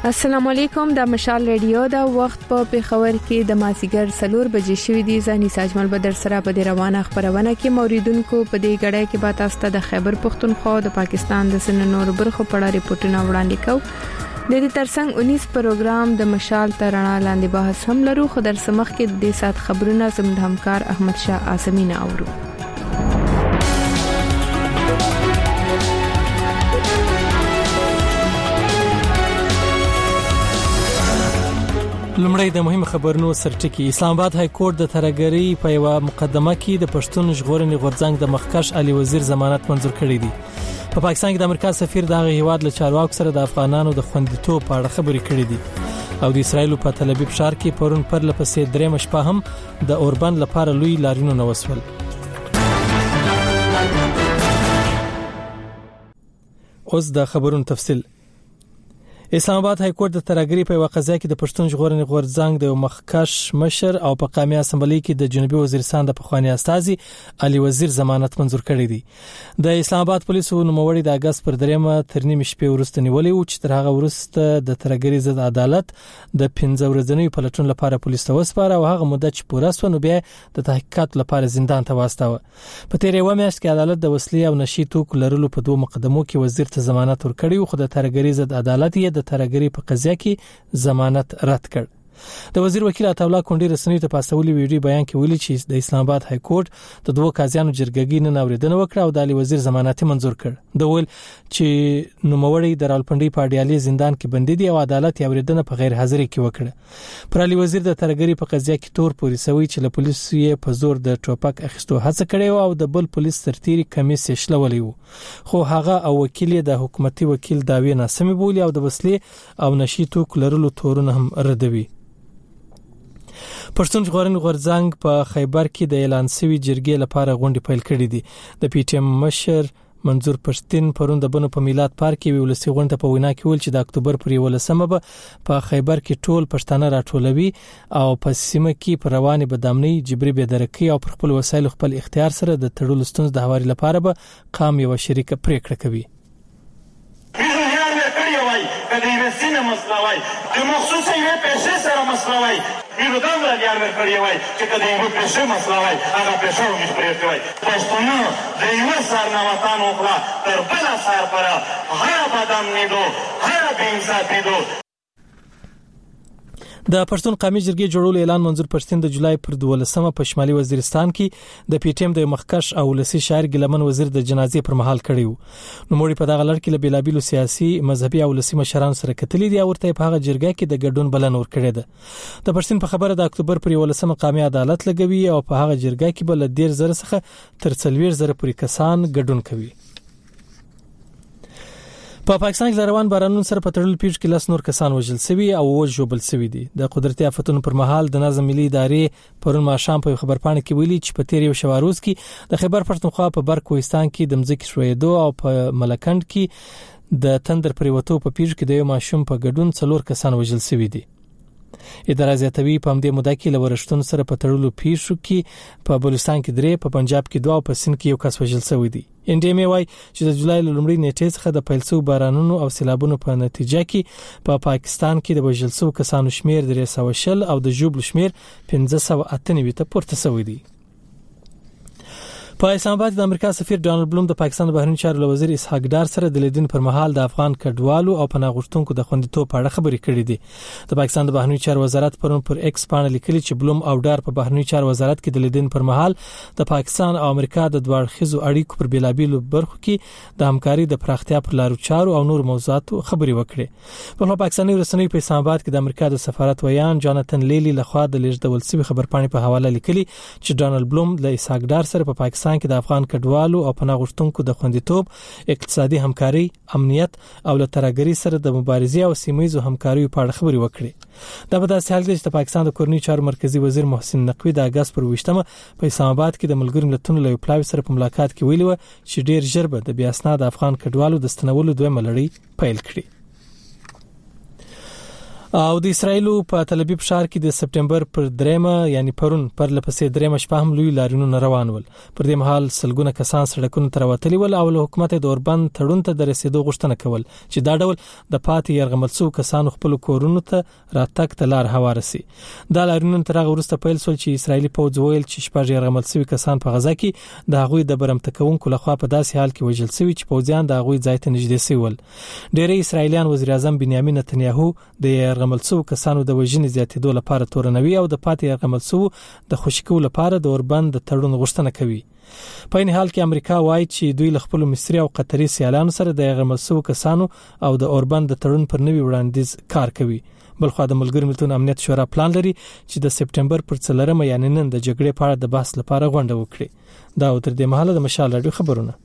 السلام علیکم، د مشال ریډیو دا وخت په پیښور کې د مازیګر 4 بجې شوې دي. زاني ساجمل بدر سره په دې روانه خبرونه کې موریدونکو په دې غړې کې به تاسو ته د خیبر پختونخوا د پاکستان د سن نور برخو په اړه ریپورتونه وړاندې کوو. د دې ترڅنګ 19 پروګرام د مشال ترانه لاندې بحث هم لرو، خو در سمخ کې د سات خبرونه زموږ همکار احمد شاه اعظمي نه اورو. لومړی د مهم خبرونو سرټکی. اسلام آباد های کورټ د ترګری په یو مقدمه کې د پښتون ژغورنې غورځنګ د مخکښ علي وزیر ضمانت منزور کړی دی. په پاکستان کې د امریکا سفیر د هیواد له چارواکو سره د افغانانو د خوندیتوب په اړه خبرې کړې دي او د اسرایل په تل ابیب ښار کې پرون پر لپسې درې مشپه هم د اوربند لپاره لوی لارینو نه وسول. اوس د خبرونو تفصیل. اسلام آباد های کورټ د ترګری په وقضیه کې د پښتون ژغورنې غورځنګ د مخکښ مشر او په قومي اسمبلی کې د جنوبي وزیرستان د پخوانی استاذي علي وزیر ضمانت منزور کړی دی. د اسلام آباد پولیسو نوموړي د اگست پر 3 تر نیمه شپې وروسته نیولې و چې تر هغه وروسته د ترګری ضد عدالت د 15 ورځې پلټون لپاره پولیس ته وسپاره او هغه مدت چې پوره سو نو بیا د تحقیقات لپاره زندان ته واستاوه. په تیر یو میاشت کې عدالت د وسلې او نشي توکو لرلو په 2 مقدمو کې وزیر ته ضمانت ورکړی خو د ترګری ضد عدالت د ترګری په قضیه کې ضمانت رد کړ. د وزیر وکیل عطا الله کونډي رسنیو ته پاسولي ویډیو بیان کې ویلي چې د اسلام آباد های کورټ د 2 قاضیانو جرګګي نه اوریدنه وکړه او د علي وزیر ضمانت منزور کړ. د ویل چې نوموړي د راولپنډي په اډیالي زندان کې بندي دي او عدالت یې اوریدنه په غیر حاضری کې وکړه. پر علي وزیر د ترګری په قضیه کې تور پوری سوي چې له پولیسو یې په زور د ټوپک اخیستو هڅه کړې او د بل پولیس سرتيري کمیس شلولې وو خو هغه او وکیل د حکومتي وکیل داوی ناسمي بولی او د وسلې او نشي توکو لرلو تورونه هم ردوي. پښتون ژغورنې غورځنګ په خیبر کې د اعلان شوی جرګې لپاره غونډه پیل کړې دي. د پی ټی ایم مشر منظور پښتين پرون د بنو په میلاد پارک کې ولسی غونډه په وینا کې ول چې د اکتوبر پر 11مه په خیبر کې ټول پښتانه راټولوي او په سیمه کې پر رواني بدامنۍ جبري بيدرکي او پر خپل وسایل خپل اختیار سره د تړلو ستونز د هواري لپاره به قام یو شریک پریکړه کوي. کدی وسینه مسلوي د مخصوصه یو پیسې سره مسلوي ویلو دا ولر ورکړی وای چې کدی یو پیسې مسلوي هغه پیسې موږ پرې کوي. پښتون د یو سر نه وطن وکړه تر بل سر پر هر بدن نیدو هر بینځه دیدو. د پښتون قومي جرګې جوړولو اعلان منظور پښتين د جولای پر 12مه په شمالي وزیرستان کې د پی ټی ایم د مخکښ او لسی شاعر ګلمن وزیر د جنازې پر مهال کړیو. نو موري په دغه لړ کې له بیلابیلو سیاسي مذهبي او لسی مشرانو سره کتلې دي او ورته په هغه جرګه کې د ګډون بلنه ورکړې ده. د پښتين په خبره د اکتوبر پر 11مه قومي عدالت لګوي او په هغه جرګه کې بل 1.5 څخه تر 40,000 پورې کسان ګډون کوي. په پاکستان کې روان بارانونو سره په تړل پیښ کې لاس نور کسان وژل شوي او وژوبل شوي دي. د قدرتي آفتونو پر مهال د نظم ملي ادارې پرون ماښام په خبرپاڼه کې ویلي چې په تیر یو شواروز کې د خیبر پښتونخوا په برکوهستان کې د مځکې شویدو او په ملکند کې د تندر پریوتو په پیښ کې د یو ماشوم په ګډون 4 کسان وژل شوي دي. اداره زیاتوي په همدې موده کې لورشتون سره په تړلو پیښو کې په بلوچستان کې 3 په پنجاب کې 2 او په سند کې یو کس وژل شوی دی. ان ډي ام وايي چې د جولای لومړۍ نیټې څخه د پیلسو بارانونو او سیلابونو په نتیجه کې په پاکستان کې د وژل شوو کسانو شمیر 300 او د جوبل شمیر 598 ته پورته شوی دی. په اسلام آباد د امریکا سفیر ډانلډ بلوم د پاکستان بهرنی چارو وزیر اسحاق ډار سره د لیدنې پر مهال د افغان کډوالو او پناه غوښتونکو د خوندیتوب په اړه خبرې کړې دي. د پاکستان د بهرنی چارو وزارت پرون پر ایکس باندې لیکلي چې بلوم او ډار په بهرنی چارو وزارت کې د لیدنې پر مهال د پاکستان او امریکا د دوه اړخیزو اړیکو پر بیلابیلو برخو کې د همکاري د پراختیا پر لارو چارو او نور موضوعاتو خبرې وکړې. په پاکستاني رسنیو په اسلام آباد کې د امریکا د سفارت ویان جاناتن لیلی لخوا د لیږدول شوی خبرپاڼې په حواله لیکلي چې ډانلډ بلوم له اسحاق ډار سره په پاکستان کې د افغان والو او پناه غوښتونکو د خوندیتوب، اقتصادي همکاري، امنیت او له ترګری سره د مبارزې او سیمایي همکاري په اړه خبرې وکړې. دا په داسې حال کې چې د پاکستان د کورنۍ چارو مرکزی وزیر محسن نقوی د اگست پر 20مه په اسلام آباد کې د ملګرو ملتونو له پلاوی سره په ملاقات کې ویلي و چې ډیر ژر به د بیا اسناد افغان کډوالو د ستنولو دویمه لړۍ پیل کړي. او د اسرایل په تل ابیب ښار کې د سپټمبر پر 3 یعنی پرون پر لپسې 3 شپه هم لوی لارینونه روان ول. پر دې مهال سلګونه کسان سړکونو ته راوتلي ول او له حکومت د اوربند تړون ته د رسیدو غوښتنه کول چې دا ډول د پاتې يرغمل شو کسانو خپل کورونو ته راتګ ته لار هوارسي. دا لارینونه تر هغه وروسته پیل شول چې اسرایلی پوځ ویل چې شپږ يرغمل شوی کسان په غزا کې د هغوی د برمته کوونکو لخوا په داسې حال کې وژل شوی چې پوځیان د هغوی ځای ته نږدې شول. ډېری اسرایلیان وزیر اعظم بنیامین نتنیاهو د يرغمل شو کسانو د وژنې زیاتېدو لپاره تورنوي او د پاتې يرغمل شو د خوشکو لپاره د اوربند د تړون غوښتنه کوي. په این حال کې امریکا وایي چې دوی له خپل مصري او قطري سیالانو سره د يرغمل شو کسانو او د اوربند د تړون پر نوي وړاندیز کار کوي. بلخو د ملګرو ملتونو امنیت شورا پلان لري چې د سپټمبر پر 4 یعنی نن د جګړې په اړه د بحث لپاره غونډه وکړي. دا تر دې مهاله د مشال رادیو خبرونه.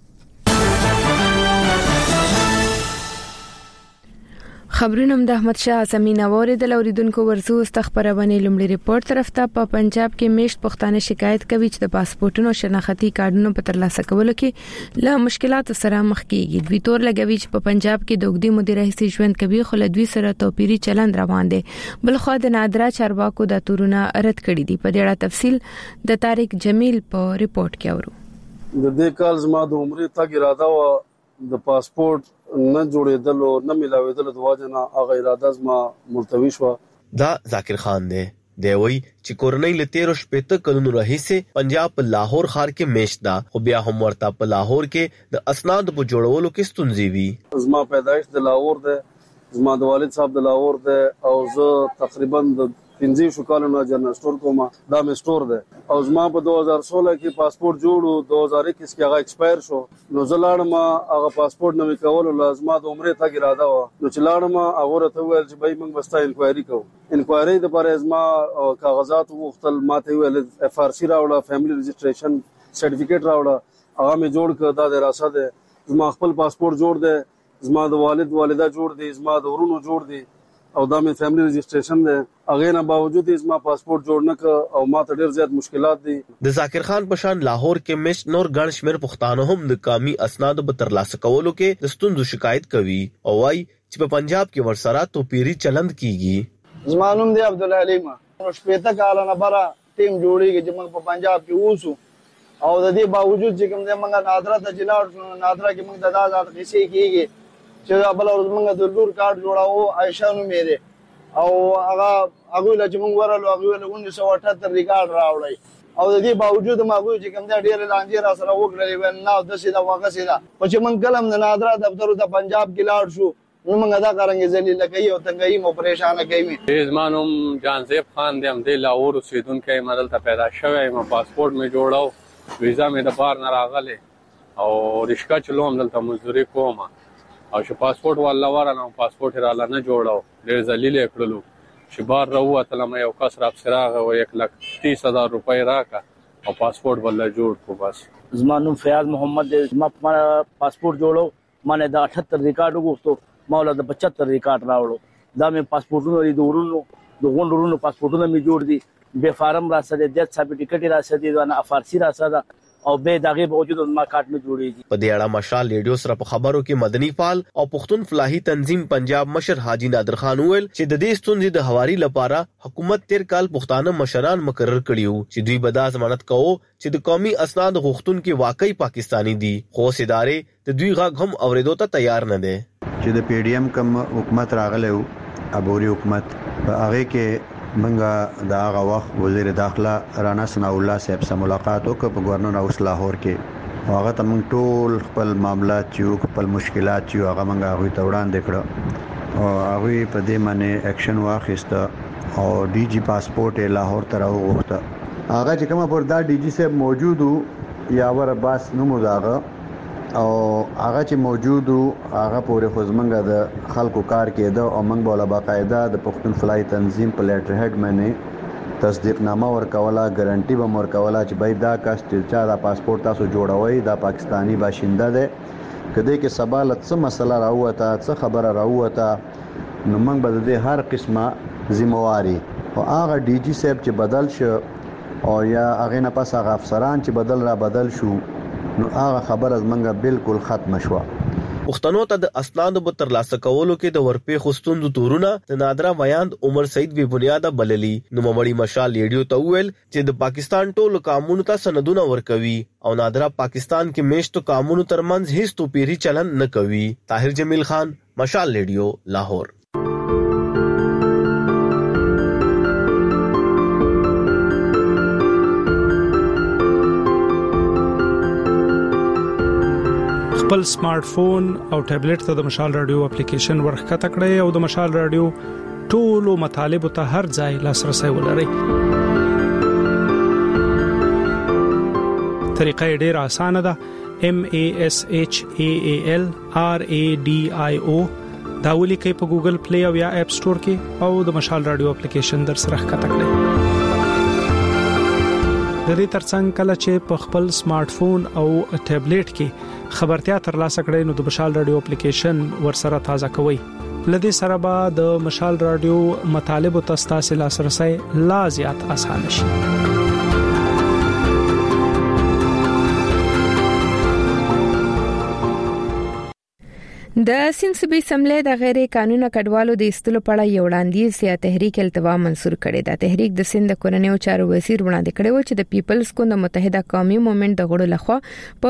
خبرونه د احمد شاه زمينه وریدل د اوریدونکو ورزو استخبارونه لومړی ریپورت طرف ته په پنجاب کې میشت پښتانه شکایت کوي چې د پاسپورتونو شناختی کارډونو په ترلاسه کولو کې له مشکلاتو سره مخ کیږي. دوی تور لګوي چې په پنجاب کې د وګړي مدیر هیڅ ژوند کوي خو له دوی سره توپیری چلند روان دي. بلخو د نادرا چارواکو د تورونه رد کړی دي. په دې اړه تفصیل د طارق جمیل په ریپورت کې اورو. د دې کال زما د عمرې تګ اراده و د پاسپورت نه جوړېدل او نه ملاوېدل د واجنه هغه اراده زما ملتوي شو. دا ذاکر خان دی وی چې کورنۍ له 13 شپته کلونو راهیسه پنجاب په لاهور ښار کې میشت ده خو بیا هم ورته په لاهور کې د اسناد په جوړولو کې ستونزې وي. زما پیدایش د لاهور ده، زما د والد صاحب د لاهور ده او زه تقریبا د 15 کالونو جنرال سٹور کوم. دا مې سٹور ده او زما په 2016 کې پاسپورت جوړو 2021 کې هغه ایکسپایر شو. نو زه لاړم هغه پاسپورت نوې کول لازم د عمرې تګ اراده و. نو چې لاړم هغه ته ویل چې بای موږ بستا انکوایري کوو. انکوایري د پر ازما کاغذات وختل ماته ویل اف ار سی راوړه، فیملی رجسټریشن سرټیفیکیټ راوړه. هغه مې جوړ کړ. دا د راسه ده. زما خپل پاسپورت جوړ ده، زما د والد والده جوړ دي، زما د ورونو جوړ دي او دا مې فیملی رجسټریشن ده. هغه نه باوجود زما پاسپورت جوړ نه ک او ما ته ډیر زیات مشکلات دي. د ذاکر خان پشان لاهور کې مش نور ګڼ شمیر پښتانه هم د قومي اسناد په ترلاسه کولو کې د ستونزو شکایت کوي او وايي چې په پنجاب کې ورسره توپیری چلند کیږي. زمانوم دی عبد العلیم نو شپته کال نه برا ټیم جوړیږي چې موږ په پنجاب کې اوسو او د دې باوجود چې کوم د موږ نادرا ته جلاړ شو. نادرا کې موږ د آزاد قصې کیږي چې بل ورځ موږ د لور کارت جوړاو عائشہ نو مې او هغه له چې موږ ورالو هغه له 1978 ریکارډ راوړی او د دې باوجود ما هغه چې کوم د ډیر لاندې را سره وګړي ول نه د سیده واغه سیده په چې موږ کلم د نادرا دفتر ته پنجاب کې لاړ شو نو موږ دا کارنګ ذلیل کوي او تنګي مو پریشان کوي. زمانوم جانزیب خان دې هم د لاهور اوسیدونکو مدل ته پیدا شوی. ما پاسپورت مې جوړاو، ویزا مې د بار نه راغله او رشکا چلوم دلته مزدوري کوم او چې پاسپورت والله ورانه پاسپورت را نه جوړاو. ډېر ذلیل کړلو چې بار راوته لمه یو کس را افسراغه و 1,30,000 روپۍ راکا او پاسپورت بل جوړ کو. بس زمانوم فیاض محمد ما پاسپورت جوړو مانه دا 78 ریکارډ وغوښتو مولا د 75 ریکارډ راوړو. دا مې پاسپورتونو لري د غونډورونو پاسپورتونه مې جوړ دي. به فارم را سره د سرټیفیکټ را سره د افارسی را سره او به دغه باوجود ما کارت می جوړیږي. په دې اړه مشال ریډیو سره په خبرو کې مدني فعال او پښتون فلاحي تنظیم پنجاب مشر حاجی نادر خان ویل چې د دې ستونزې د حواري لپاره حکومت 13 کال پښتانه مشران مقرر کړیو چې دوی به دا ضمانت کوو چې د قومي اسناد غوښتونکو واقعي پاکستانی دي خو ادارې د دوی غږ هم اوریدو ته تیار نه دي. چې د پی ډی ایم کوم حکومت راغلی وو ابوري حکومت په هغه کې منګه د هغه وخت وزیر داخله رانا ثناء الله صاحب سره ملاقات وکړ په گورنر هاوس لاهور کې. هغه ته موږ ټول خپل معاملات چې خپل مشکلات چې هغه موږ هغه ته وړاندې کړ او هغه په دې باندې اکشن واخیسته او ډي جی پاسپورت لاهور ته راوغوښته. هغه چې کومه پر دا ډي جی صاحب موجودو یاور عباس نوم داغه او هغه چې موجودو هغه پورې خو زمونږ د خلکو کار کېده او موږ بوله باقاعده د پښتون فلاحي تنظیم په لیټر هډ باندې تصدیق نامه ورکوله، ګارانټي به ورکوله چې بای دا کس چې چا دا پاسپورت تاسو جوړوي دا پاکستانی باشنده ده. کله کې سبا له څه مسله راوته څه خبره راوته نو موږ به د هر قسمه ذمہواری او هغه ډي جی صاحب چې بدل شو او یا هغه نه پس هغه افسران چې بدل شو نو هغه خبره زمونږه بالکل ختم شو. پښتنو ته د اسنادو په ترلاسه کولو کې د ورپې خستوندو تورونه د نادرا ویاند عمر سعید بی بنیاده بللی. نو مړی مشال ریډیو ته ویل چې د پاکستان ټولو قانونو ته سندونه ورکوي او نادرا پاکستان کې میشتو قانونو ترمنځ هیڅ توپیری چلن نه کوي. طاهر جمیل خان، مشال ریډیو، لاهور. خپل سمارټ فون او ټابلیټ ته د مشال رادیو اپلیکیشن ورخته کړئ او د مشال رادیو ټولو مطالب ته هر ځای لاسرسي ولرئ. طریقه ډیره اسانه ده. MASHAALRADIO دا ولیکئ په ګوګل پلی او یا اپ سٹور کې او د مشال رادیو اپلیکیشن در سره ښکته کړئ. د دې ترڅنګ کله چې په خپل سمارټ فون او ټابلیټ کې خبرتیا ترلاسه کړئ نو د مشال رادیو اپلیکیشن ورسره تازه کوئ. لدې سره به د مشال رادیو مطالب او تاسو لاسرسي لا زیات اسانه شي. د سیند صوبې اسمبلی د غیر قانوني کډوالو د استلو په اړه یو وړاندیز یا تحریک التوا منسور کړی دا. تحریک د سیند کورنیو چارو وزیر وړاندې کړی و چې د پیپلز ګوند متحده قومي موومېنټ د غړو لخوا په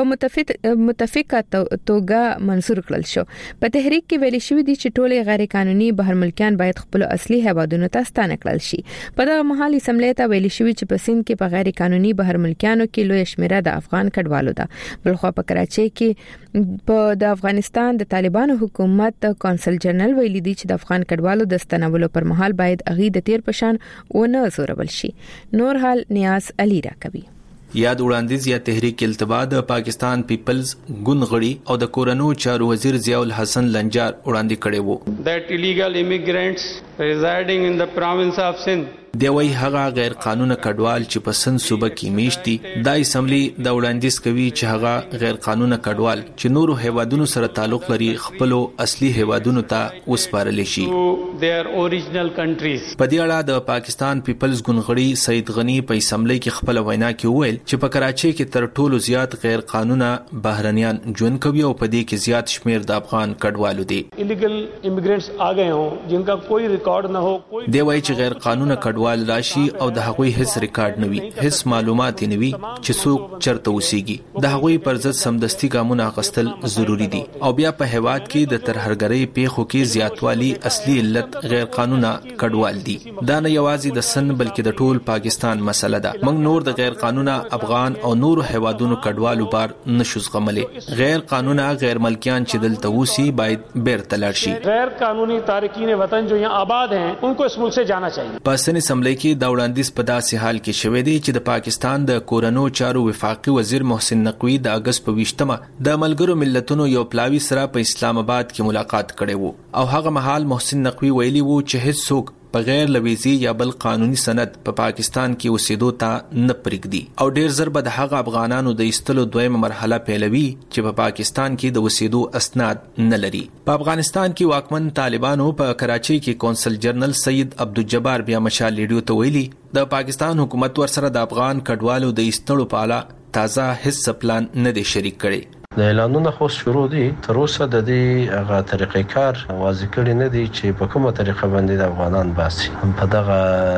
متفقه توګه منسور کړل شو. په تحریک کې ویل شوی دی چې ټول غیر قانوني بهر ملکیان باید خپل اصلي هیوادونو ته ستانه کړل شي. په دغه مهال اسمبلی ته ویل شوی چې په سیند کې په غیر قانوني بهر ملکیانو کې لوی شمیره د افغان کډوالو ده. بلخو په کراچۍ کې په د افغانستان د طالبانو حکومت کونسل جنرال ویلي دی چې د افغان کډوالو د ستنولو پر مهال باید اغي د تیر پشان و نه زورول شي. نور حال نیاز علی راکوي. یاد وړاندیز یا تحریک التوا د پاکستان پیپلز ګوند غړي او د کورنیو چارو وزیر ضیاء الحسن لنجار وړاندې کړي وو. That illegal immigrants residing in the province of Sindh دی وی هغه غیر قانوني کډوال چې په سند صوبه کې میشتي د اسمبلی د وړاندیز کوي چې هغه غیر قانوني کډوال چې نورو هیوادونو سره تعلق لري خپل اصلي هیوادونو ته وسپارل شي. their original countries. په دې اړه د پاکستان پیپلز ګوند غړي سید غنی په اسمبلی کې خپل وینا کې وویل چې په کراچۍ کې تر ټولو زیات غیر قانوني بهرنیان ژوند کوي او په دې کې زیات شمیر د افغان کډوالو دي. illegal immigrants آ گئے ہوں جن کا کوئی ریکارڈ نہ ہو. دی وایي چې غیر قانوني کډوال راشي او د هغوی هیڅ ریکارډ نه وي، هیڅ معلومات نه وي چې څوک چرته اوسېږي. د هغوی پر ضد سمدستي ګامونه اخیستل ضروری دي او بیا په هیواد کې د ترهګرۍ پیښو کې زیاتوالی اصلي علت غیر قانوني کډوال دي. دا نه یوازې د سن بلکې د ټول پاکستان مسله ده. موږ نور د غیر قانوني افغان او نور هیوادونو کډوالو بار نشو زغملې. غیر قانوني غیر ملکیان چې دلته اوسي باید بیرته لاړ شي. غیر قانوني تارکین وطن جو یہاں آباد ہیں ان کو اس ملک سے جانا چاہیے. پاسن اسمبلی کې دا وړاندیز په داسې حال کې شوې دی چې د پاکستان د کورنیو چارو وفاقي وزیر محسن نقوی د اگست په 20مه د ملګرو ملتونو یو پلاوی سره په اسلام آباد کې ملاقات کړي وو او هغه مهال محسن نقوی ویلي وو چې هیڅ څوک بغیر لویزي یا بل قانوني سند په پاکستان کې اوسېدو ته نه پرېږدي او ډیر زر به د هغه افغانانو د ایستلو دویمه مرحله پیلوي چې په پاکستان کې د اوسېدو اسناد نه لري. په افغانستان کې واکمن طالبانو په کراچۍ کې کونسل جنرال سید عبدالجبار بیا مشال ریډیو ته ویلي د پاکستان حکومت ورسره د افغان کډوالو د ایستلو په اړه تازه هیڅ پلان نه دی شریک کړی. د اعلانونو خو شروع دي، تر اوسه د دې هغه طریقې کار واضح کړي نه دي چې په کومه طریقه باندې د افغانان باسي. په دغه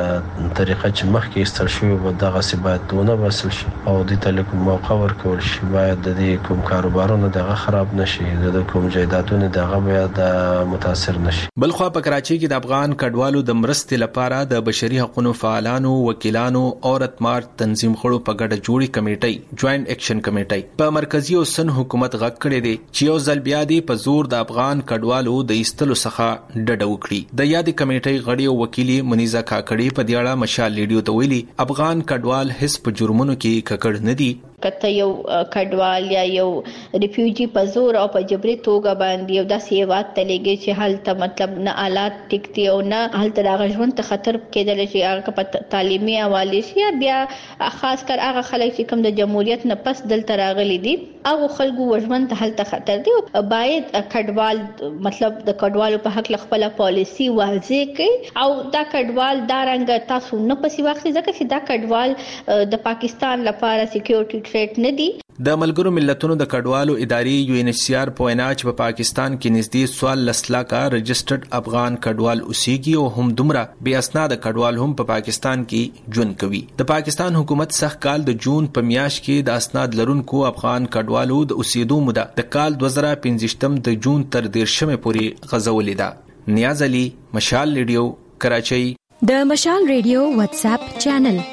طریقه چې مخکې استل شوی و دغه سی باید دونه وصل شي او د تلکو موقع ورکول شي. باید د دې کوم کاروبارونه دغه خراب نشي، د کوم جایدادونه دغه باید متاثر نشي. بلخو په کراچۍ کې د افغان کډوالو د مرستې لپاره د بشري حقوقو فعالانو، وکیلانو او رتمار تنظیم خړو په ګډه جوړی کمیټي جوائنٹ ایکشن کمیټي په مرکزی او سن حکومت غږ کړی دی چې یو ځل بیا دی په زور د افغان کډوالو د ایستلو څخه ډډه وکړي. د یادې کمیټې غړي او وکیلی منیزه کاکړي په دې اړه مشال ریډیو ته ویلي افغان کډوال هیڅ په جرمونو کې ککړ نه دي. کته یو کډوال یا یو ریفیوجی په زور او په جبري توګه باندې یو داسې هیواد ته لګي چې هلته مطلب نه آلات ټیکتي او نه هلته راغ ژوند ته خطر کېدل شي. هغه په تعلیمي حواله شي بیا خاص کر هغه خلک چې کوم د جمهوریت نه پس دلته راغلي دي او خلکو ژوند ته هلته خطر دی. باید کډوال مطلب د کډوالو په حق خپل پالیسی واضح کړي او دا کډوال دا رنګ تاسو نه پسې واخلي ځکه چې دا کډوال د پاکستان لپاره سکیورټي نه دي. د ملګرو ملتونو د کډوالو ادارې UNHCR په وینا چې په پاکستان کې نږدې 14 لکه رجسټرډ افغان کډوال اوسېږي او هم دومره بې اسناد کډوال هم په پاکستان کې ژوند کوي. د پاکستان حکومت سخت کال د جون په میاشت کې د اسناد لرونکو افغان کډوالو د اوسېدو موده د کال 2015 د جون تر 13 پورې غځولې ده. نیاز علي، مشال ریډیو، کراچۍ. د مشال ریډیو واتس اپ چینل.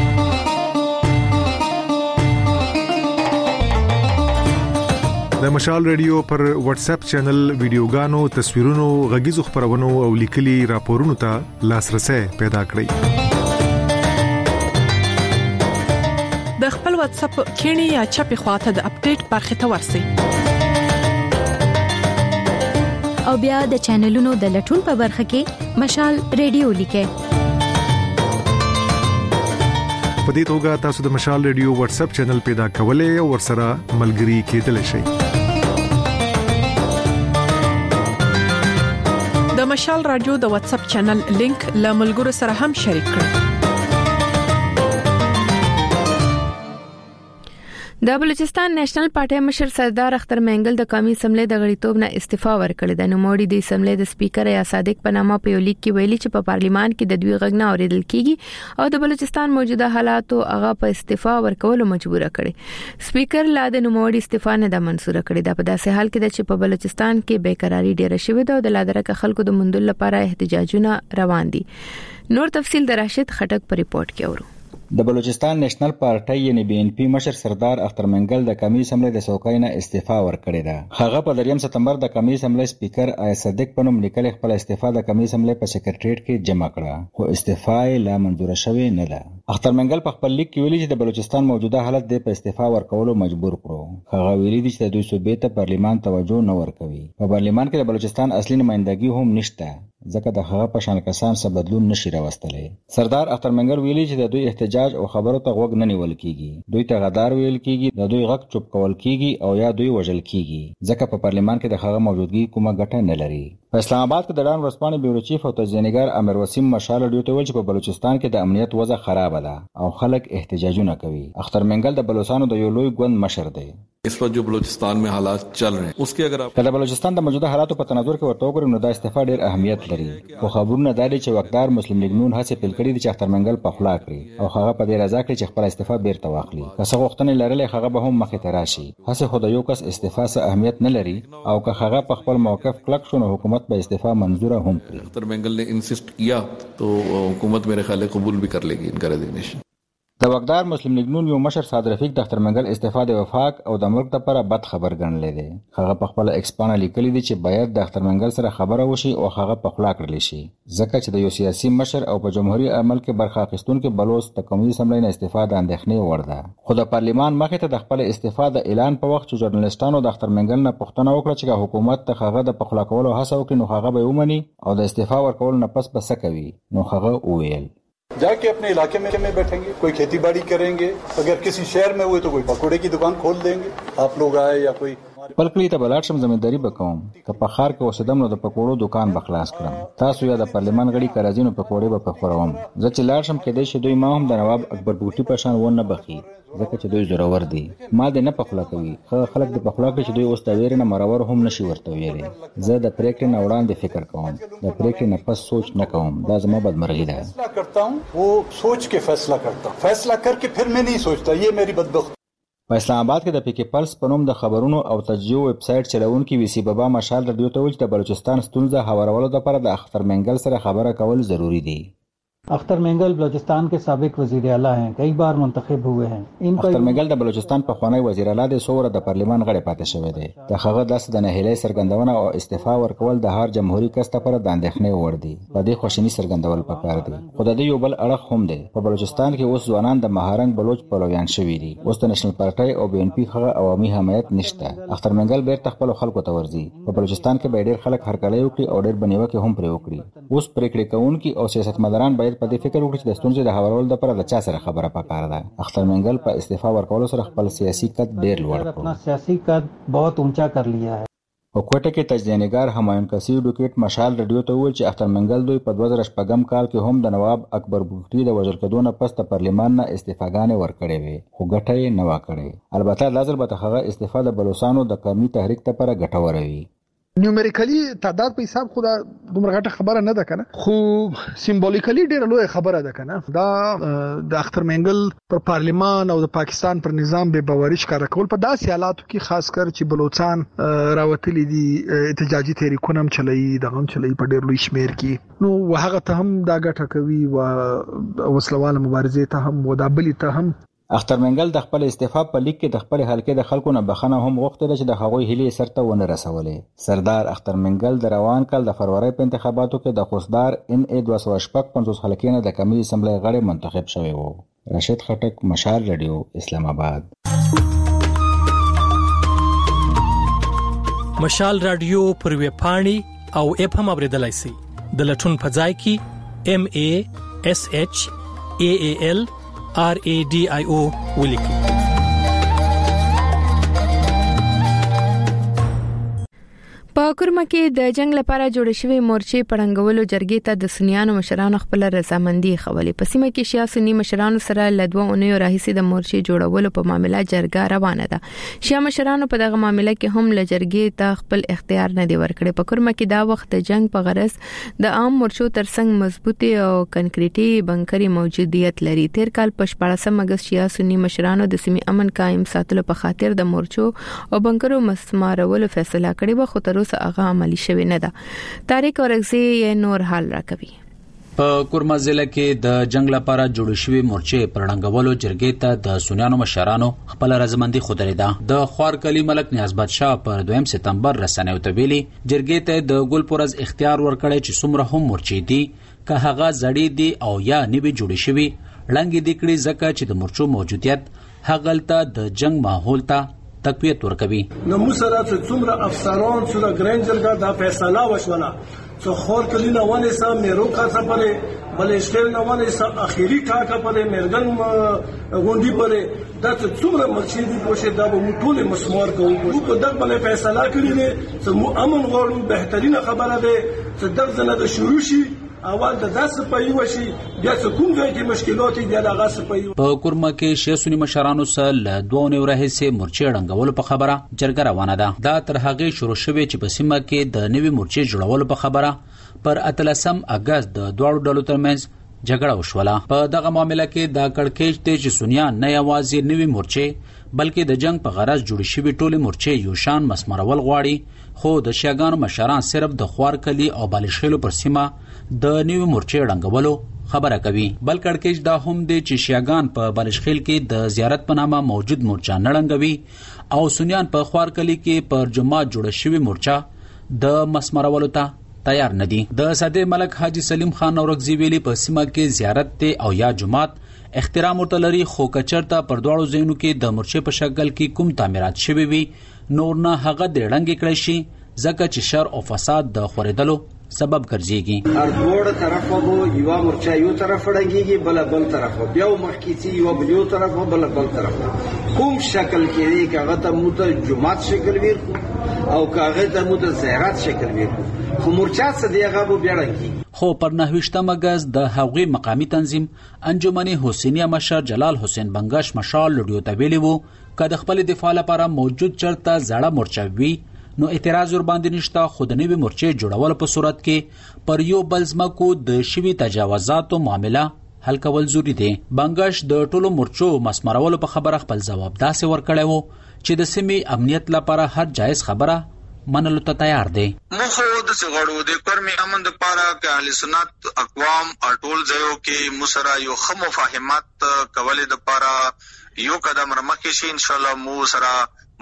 د مشال ریډیو پر واتس اپ چینل ویډیوګانو، تصویرونو، غږیزو خبرونو او لیکلي راپورونو ته لاسرسي پیدا کړئ. د خپل واتس اپ کینی یا چپی خواته د اپډیټ برخه ته ورسئ. او بیا د چینلونو د لټون په برخه کې مشال ریډیو لیکئ. په دې توګه تاسو د مشال ریډیو واتس اپ چینل پیدا کولای او ورسره ملګري کېدلی شئ. د مشال رادیو د واتس اپ چینل لینک له ملګرو سره هم شریک کړئ. د بلوچستان نېشنل پارټي مشر سردار اختر مینګل د قومي اسمبلی د غړیتوب نه استعفا ورکړه. د نوموړي د اسمبلی د سپیکر یا صادق په نامه په یو لیک کې ویلي چې په پارلیمان کې د دوی غږ نه اوریدل کیږي او د بلوچستان موجوده حالات هغه په استعفا ورکولو مجبور کړي. سپیکر لا د نوموړي استعفا نه د منزور کړي. د په داسې حال کې چې په بلوچستان کې بیقراری ډیره شوې ده او د لادرکه خلکو د مندل لپاره احتجاجونه روان دي. نور تفصيل د راشد خټک په ریپورت کې اورو. د بلوچستان نېشنل پارټي یعنی BNP مشر سردار اختر منګل د قومي اسمبلی د څوکۍ نه استعفا ورکړې ده. هغه په 3 سپتمبر د قومي اسمبلی سپیکر آیا صدیق په نوم لیکل خپل استعفا د قومي اسمبلی په سکریټریټ کې جمع کړه، خو استعفا یې لا منظور شوې نه ده. اختر منګل په خپل لیک کې ویلي چې د بلوچستان موجوده حالت د استعفا ورکولو مجبور کړو. هغه ویلي چې د دوی صوبې ته پارلیمان توجه نه ورکوي. په پارلیمان کې د بلوچستان اصلي نمائندګي هم نشته، ځکه د هغه په شان کسان څه بدلون نشي راوستلی. سردار اختر منګل ویلي چې د دوی احتجاج او خبرو ته غوږ نه نیول کیږي، دوی ته غدار ویل کیږي، د دوی غږ چوپ کول کیږي او یا دوی وژل کیږي، ځکه په پارلیمان کې د هغه موجودګي کومه ګټه نه لري. په اسلام آباد کې د ډان ورسپانې بیورو چیف او تجزیه‌نګار امیر وسیم مشال ډیو ته ویل چې په بلوچستان کې د امنیت وضع خراب ده او خلک احتجاجونه کوي. اختر منګل د بلوچستان د یو لوی ګوند مشر دی. इस वक्त जो बलूचिस्तान में हालात चल रहे हैं उसके अगर आप د بلوچستان د موجوده حالاتو په تناظر کې ورته وګورئ نو دا استعفا ډیر اهمیت لري. خو خبرونه دا دي چې وقدار مسلم لیگ نون هڅه پیل کړې دي چې اختر منګل په خلا کړي او هغه په دې رضا کړي چې خپل استعفا بیرته واخلي. که څه غوښتنې لرلې هغه به هم مخې ته راشي. هڅه خو د یو کس استعفا څه اهمیت نه لري او که هغه په خپل موقف کلک شو نو حکومت به استعفا منظور هم کړي. اختر منګل نے انسسٹ کیا تو حکومت میرے خیال قبول بھی کر لے گی ان کا ریزگنیشن. د وقدار مسلم لیگ نون یو مشر سعد رفیق د اختر منګل استعفا د وفاق او د ملک لپاره بد خبر ګڼلې ده. هغه په خپل ایکسپانه لیکلي دي چې باید د اختر منګل سره خبره وشي او هغه په خلا کړل شي، ځکه چې د یو سیاسي مشر او په جمهوریت عمل کې برخه اخیستونکو بلوچ د قومي اسمبلی نه استعفا د اندېښنې وړ ده. خو د پارلیمان مخې ته د خپل استعفا د اعلان په وخت چې ژورنالیستانو د اختر منګل نه پوښتنه وکړه چې حکومت ته هغه د پخلا کولو هڅه وکړي نو هغه به ومني او د استعفا ورکول نه پس بس کوي، نو هغه وویل जाके अपने इलाके में बैठेंगे, कोई खेती बाड़ी करेंगे, अगर किसी शहर में हुए तो कोई पकौड़े की दुकान खोल देंगे. आप लोग आए या कोई پلکلی ته بلاړ شم زمینداری وکوم، که په خار کې اوسېدم نو د پکوړو دکان به خلاص کړم. تاسو یا د پارلیمان غړي کراځینو پکوړې به پخوروم. زه چې لاړ شم کېدای شي دوی ما هم د نواب اکبر بوټي په شان ونه بخي، ځکه چې دوی زورور دي. ما دې نه پخلا کوي، خلک د پخلا کوي چې دوی اوس د ویرې نه مرور هم نشي ورته ویلي. زه د پریکړې نه وړاندې فکر کوم، د پریکړې نه پس سوچ نه کوم. دا زما بدمرغي ده. فیصله کرتا ہوں وہ سوچ کے فیصلہ کرتا ہوں، فیصلہ کر کے پھر میں نہیں سوچتا. یہ میری بدبختی. په اسلام آباد کې د پی کې پلس په نوم د خبرونو او تجزیو ویب سټ چلوونکي ویسی بابا مشال رادیو ته ویل چې د بلوچستان ستونزه هوارولو لپاره د اختر منګل سره خبره کول ضروری دي. اختر منگل بلوچستان کے سابق وزیر اعلیٰ ہیں، کئی بار منتخب ہوئے ہیں. اختر منگل د بلوچستان په خوانی وزیر اعلیٰ د سوره د پارلیمان غړي پاتې شوی دی. د هغه داسې د نهیلۍ سرګندونه او استعفا ورکول د هر جمهوریت کس لپاره د اندېښنې وړ دي. په دې خوشنی سرګندول پکار دي. خو د دې یو بل اړخ هم دی. په بلوچستان کې اوس ځوانان د مهارنګ بلوچ پلویان شوي دي. اوس د نېشنل پارټي او BNP هغه عوامي حمایت نشته. اختر منگل بیرته خپل خلکو ته ورځي. په بلوچستان کې به ډېر خلک هرکلی وکړي او ډېر بنیوکې هم پرې وکړي. اوس پریکړې کوونکي او سیاستمداران باید په دې فکر وکړي چې د ستونزې د هوارولو لپاره د چا سره خبره پکار ده. اختر منگل په استعفا ورکولو سره خپل سیاسي قد ډېر لوړ کړ. اپنا سیاسي قد बहुत ऊंचा कर लिया है. او کوټه کې تجزیه‌نګار همایون کثیر ډوکیټ مشال رادیو ته وویل چې اختر منګل دوی په 2014 کال کې هم د نواب اکبر بوټي د وزیر کېدو نه پس د پارلمان نه استعفاګانې ورکړې وې خو ګټه یې نه وکړې. البته لازم به هغه استعفا د بلوچستان د قومي تحریک لپاره ګټوره وي. نیومریکلی تعداد په حساب خدا دومره غټه خبره نه ده کنه خو سیمبولیکلی ډیره لوی خبره ده کنه. دا د اختر منګل پر پارلمان او د پاکستان پر نظام به باوري ښکارا کول په داسې حالاتو کې خاص کر چې بلوچستان راوتلي دي احتجاجي تحریکونه هم چلایي دغه هم چلایي په ډیر لوی شمیر کې نو هغه ته هم دا ګټه کوي او وسلواله مبارزې ته هم ودابلی ته هم. اختر منګل د خپل استعفا په لیک کې د خپل حلقې د خلکو نه بخښنه هم غوښتله چې د هغوی هیلې سرته ونه رسولې. سردار اختر منګل د روان کال د فروری په انتخاباتو کې د خوستدار NA 255 حلقې نه د قومي اسمبلی غړی منتخب شوی و. راشد خټک، مشال رادیو، اسلام آباد. مشال رادیو پر ویب پاڼې او اپ هم اوریدلای شئ. د لټون په ځای کې MASH RADIO ولیکئ. په کورما کې د جنگ لپاره جوړ شوی مورچې پړنګولو جرګې ته د سنیانو مشرانو خپل رضامندي خولې. په سیمه کې شیا سنی مشرانو سره لدوه اونیو راهیسې د مورچې جوړولو په معاملې جرګه روانه ده. شیا مشرانو په دغه معاملې کې هم لجرګې ته خپل اختیار نه دی ورکړي. په کورما کې دا وخت د جنگ په غرض د عام مورچو ترڅنګ مضبوطی او کنکریټي بنکري موجودیت لري. تیر کال په 14 اگست شیا سنی مشرانو د سیمې امن قائم ساتلو په خاطر د مورچو او بنکرو مسمارولو فیصله کړې و خو تر هغه عملی شوی نه ده. تاریخ اورغزی یې نور حال راکوي. په کورما ضلع کې د جنگ لپاره جوړ شوی مورچې پرړنګولو جرګې ته د سنیانو مشرانو خپل رضامندي خوده ده. د خوارکلی ملک نیاز بادشاه پر 2 سپتمبر رسنیو ته ویلي جرګې ته د ګلپورز اختیار ورکړی چې څومره هم مورچې دي که هغه زړې دي او یا نوي جوړ شوی لنګ دي کړي ځکه چې د مورچو موجودیت هغلته د جنگ ماحول ته تقویت ورکوي. نو مسره څومره افسران څومره ګرینجرګه دا فیصله وشوله څو خور کلی نه ونه سم میرو کا سپره بلشکل نه ونه سم اخیری ټاکه پره مرګن غونډي پره دا څومره مرشدي پوښه دا به ټول مسمار کوو په دغه بل فیصله کړی دي چې مو امن غواړو بهترینه خبره ده چې دغه نه د شروع شي اول د داسې پي وشي بیا څه کوم ځای کې مشکلات دي دغه سپي. په کورما کې شیا سنی مشرانو سره ل 2 نو راهسه مورچې ډنګول په خبره جرګه روانه ده. دا تر هغه شروع شوه چې په سیمه کې د نوي مورچې جوړولو په خبره پر 13 اگست د دوه ډلو ترمنځ جګړه وشوله. په دغه معاملې کې دا کړکېچ ته چې سنیان نه یوازې نوي مورچې بلکې د جنگ په غرض جوړ شوی ټوله مورچې یو شان مسمرول غواړي خو د شیاګانو مشران صرف د خوارکلی او بالشخلو پر سیمه د نیو مورچې ډنګولو خبره کوي. بل کړکېچ دا هم دی چې شیاګان په بالشخیل کې د زیارت په نامه موجود مورچا نړنګوي او سنیان په خوارکلی کې پر جماعت جوړ شوی مورچا د مسمرولو ته تیار ندي. د صدر ملک حاجی سلیم خان اورغزی ویلي په سیمه کې زیارت ته او یا جماعت احترام ورته لري خو کچرته پر دواړو ځایونو کې د مورچې په شکل کې کوم تعمیرات شوي وي نور نه هغه د ډنګ کړی شي ځکه چې شر او فساد د خورېدلو سبب ګرځيږي. هر دوړ طرفه وو یو مورچا یو طرف ډنګيږي بل طرفه بیا مخکې یو یو طرفه بل طرفه کوم شکل کې هغه ته مت جماعت شکل ویر او هغه ته مت زیارت شکل ویر خو مورچا څه دی هغه بیا ډنګي. خو پر 9 اگست د هغوی مقامی تنظیم انجمن حسینیه مشر جلال حسین بنگش مشال لډیو ته ویلی وو کله خپل دفاع لپاره موجود چرته زړه مورچا وی نو اعتراض ور باندې نشتا خود نوی مورچې جوړول په صورت کې پر یو بلزمکو د شوی تجاوزاتو معاملې حل کول ضروری دي. بنگش د ټولو مورچو مسمرولو په خبره خپل جواب داسې ورکړی وو چې د سیمې امنیت لپاره هر جایز خبره منلو ته تیار دي. مخه د څغړو د قرمي امن د پاره ک اهل سنت اقوام ټول ځایو کې مسرا یو خمو فاهمات کولې د پاره یو قدم رمخې شي ان شاء الله مو سره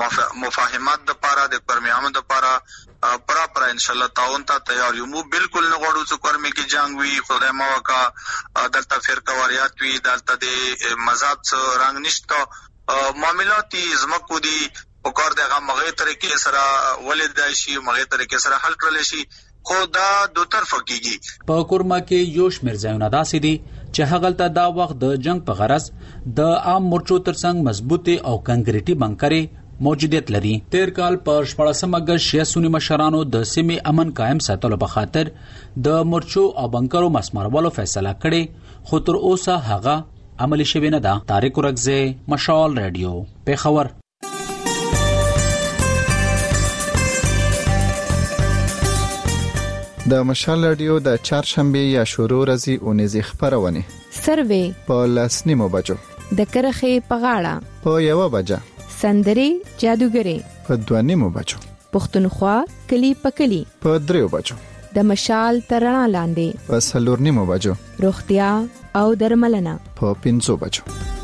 مفاهمات د پاره د قرمي امن د پاره پراپر ان شاء الله تعاون ته تیار یو مو بالکل نه غواړو چې قرمي کې جنگ وي خدای ما وکا دلته فرقه واریات وي دلته د مذهب رنگ نشته معاملاتي زمکو دي او کار دغه مغه طریقې سره ولید شي مغه طریقې سره حل کړل شي خو دا دو طرفه کیږي. په کورما کې یو شمیر ځایونه داسې دي چې هغلته دا وخت د جنگ په غرض د عام مورچو ترڅنګ مضبوطه او کنکریټي بنکرې موجودیت لري. تیر کال پر 14 اگست شیعه سنی مشرانو د سیمې امن قائم ساتلو په خاطر د مرچو او بنکرو مسمارولو فیصله کړې، خو تر اوسه هغه عملی شوی نه ده. طارق ورغزی، مشال رادیو، پیښور. د مشال رادیو د چهارشنبه یا شروع ورځې اونیزې خبرونه سروي په لسنیمو بجو، د کرخې په غاړه په 1 بجه، سندري جادوګری په 2 بجو، پښتونخوا کلی په کلی په 3 بجو، د مشال ترنا لاندې په 4 بجو، روغتیا او درملنه په 5 بجو.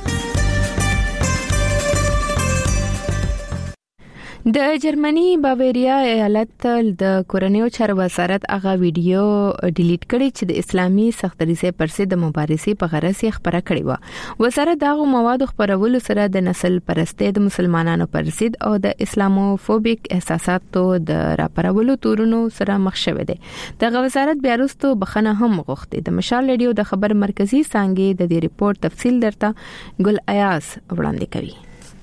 د جرمني باواریا ایالت د کورنیو چارو وزارت هغه ویډیو ډیلیټ کړي چې د اسلامي سختدریزه پر ضد د مبارزې په غرض یې خبره کړې و. وزارت دغه مواد خبرولو سره د نسل پرستی د مسلمانانو پر ضد او د اسلاموفوبیک احساساتو د راپرولو تورونو سره مخ شوه دي. دغه وزارت بیا وروسته بخنه هم غوښتي. د مشال رادیو د خبر مرکزی څنګه د دې ریپورت تفصیل درته ګل ایاز وړاندې کوي.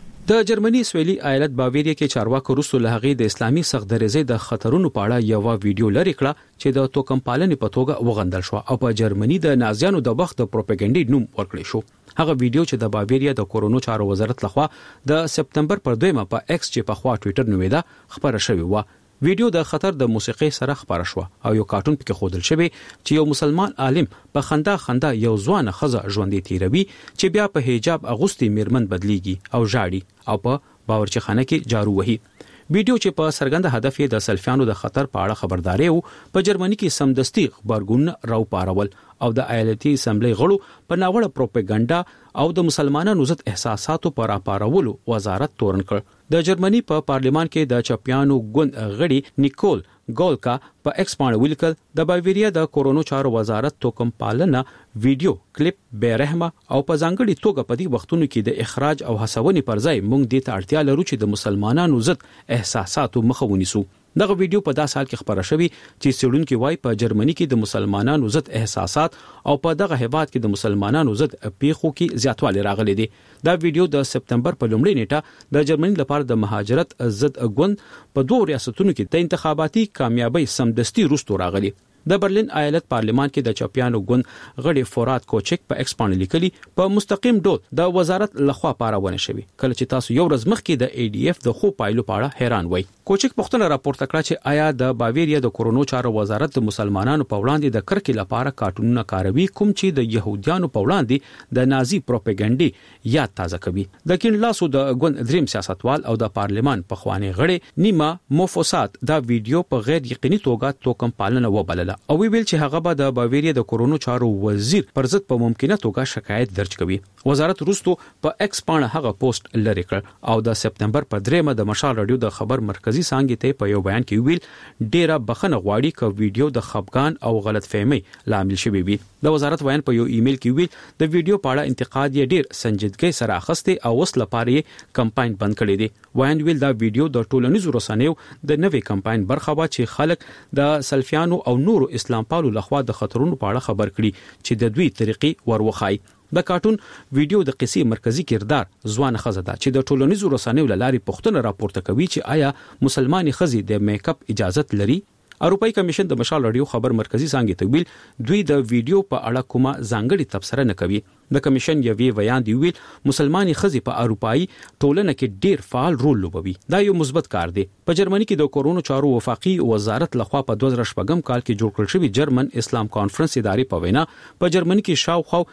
د جرمني سویلي ایالت باواریا کې چارواکو روسو لهغې د اسلامي سختدریزې د خطرونو په اړه یو ویډیو لري کړه چې د توکم پالنې په توګه وغندل شو او په جرمني د نازیانو د وخت د پروپاګاندا نوم ورکړی شو. هغه ویډیو چې د باواریا د کورونو چارو وزارت لخوا د سپتمبر پر 2 په ایکس چې په خوا ټوئیټر نومیده خبره شوې و. ویډیو د خطر د موسیقي سره خبره شو او یو کارټون پکې خودل شوی چې یو مسلمان عالم په خندا یو ځوان خزه ژوندې تیروي چې بیا په حجاب اغوستي میرمن بدلیږي او ژاړي او په باورچخانه کې جارو وهي. ویډیو چې په سرګند هدف یې د سلفیانو د خطر په اړه خبرداري او په جرمني کې سمدستي خبرګون راو پارول او د ایالتي اسمبلی غړو په ناوړه پروپاګاندا او د مسلمانانو ضد احساساتو پر اپارولو وزارت تورن کړ. د جرمني په پارلیمان کې د چپیانو ګوند غړي نیکول ګولکا په ایکس باندې ولیکل د باواریا د کورونو چارو وزارت توکم پالنه ویډیو کلیپ به رحمه او په ځانګړي توګه په دې وختونو کې د اخراج او حسونې پر ځای موږ دې ته اړتیا لرو چې د مسلمانانو ضد احساساتو مخه ونیسو. دغه ویډیو په داسې حال کې خبره شوې چې سیډونکو وای په جرمني کې د مسلمانانو ضد احساسات او په دغه هیواد کې د مسلمانانو ضد پیښو کې زیاتوالی راغلی دی. دا ویډیو د سپتمبر په لومړۍ نیټه د جرمني لپاره د مهاجرت ضد ګوند په 2 ریاستونو کې د انتخاباتي کامیابی سمدستي وروسته راغلی. د برلین ایالت پارلیمان کې د چپیانو ګوند غړي فوراد کوچک په ایکس باندې لیکلي په مستقیم ډول د وزارت لخوا پاراونه شوی کله چې تاسو یو ورځ مخکې د ای ډی اف د خو پایلو په اړه حیران وای. کوچک پښتنه راپورته کړه چې آیا د باواریا د کورونو چارو وزارت د مسلمانانو په وړاندې د کرکې لپاره کارټونونه کاروي کوم چې د يهوديانو په وړاندې د نازي پروپاګاندا یاد تازه کوي. د کینلاسو د ګوند دریم سیاستوال او د پارلیمان په خواني غړي نیما موفوسات دا ویډیو په غیر یقیني توګه توکم پالنه وبلله او ویل چې هغه به د باواریا د کورونو چارو وزیر پر ضد په ممکنه توګه شکایت درج کوي. وزارت روسو په ایکس باندې هغه پوسټ لري کړ او د سپتمبر په 3 د مشال رادیو د خبر مرکزی څنګه ته په یو بیان کې ویل ډیره بخنه غواړي ک ویډیو د خفقان او غلط فهمي لامل شوی وي. د وزارت ویان په یو ایمیل کې ویل د ویډیو په اړه انتقاد یې ډیر سنجیدګۍ سره اخسته او وس لپاره کمپاین بند کړی دی. ویان ویل دا ویډیو د ټولنیزو رسنیو د نوې کمپاین برخه وا چې خلک د سلفیانو او نورو اسلام پالو لخوا د خطرونو په اړه خبر کړي چې د دوی طریقې وروخای. د کارټون ویډیو د قصې مرکزی کردار ځوان خزه ده چې د ټولنیزو رسنیو لارې پښتنه راپورته کوي چې آیا مسلمانې خزي د میک اپ اجازه لري. اروپאי کمیشن د مشال رادیو خبر مرکزی څنګه ته ویل دوی د ویډیو په اړه کومه ځانګړي تبصره نه کوي. د کمیشن یوې بیان دی ویل مسلمانې خزي په اروپאי ټولنه کې ډیر فعال رول لوبوي. دا یو مثبت کار دی. په جرمني کې د کورونو چارو وفاقي وزارت لخوا په 2014 کال کې جوړ کړل شوی جرمن اسلام کانفرنس ادارې په وینا په جرمني کې شاوخوا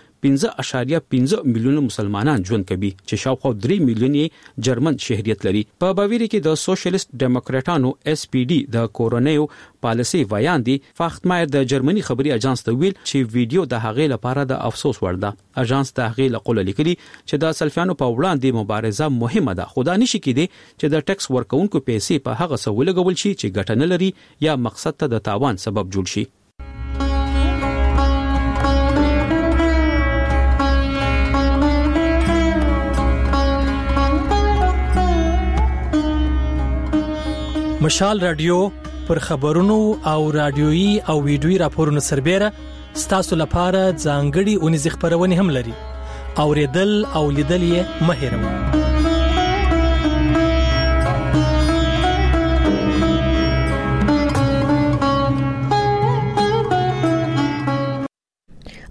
15.5 میلیون مسلمانان ژوند کوي چې شاوخوا 3 میلیون جرمن شهريت لري. په باواریا کې د سوشلیست ډیموکراټانو اس پی ډي د کورونیو پالیسي بیان دی. فاختمایر د جرمني خبري اژانس ته ویل چې ویډیو د هغې لپاره د افسوس وړ ده. اژانس د هغې لقول لیکلي چې د سلفیانو په وړاندې مبارزه مهمه ده خو دا نشي کېدی چې د ټیکس ورکونکو پیسې په هغه څه ولګول شي چې ګټه نه لري یا مقصد ته د تاوان سبب جوړ شي. مشال رادیو پر خبرونو او رادیويي او ویډیويي راپورونو سربېره ستاسو لپاره ځانګړي اونیز خبرونه هم لري. اوریدل او لیدل یې مه هېروئ.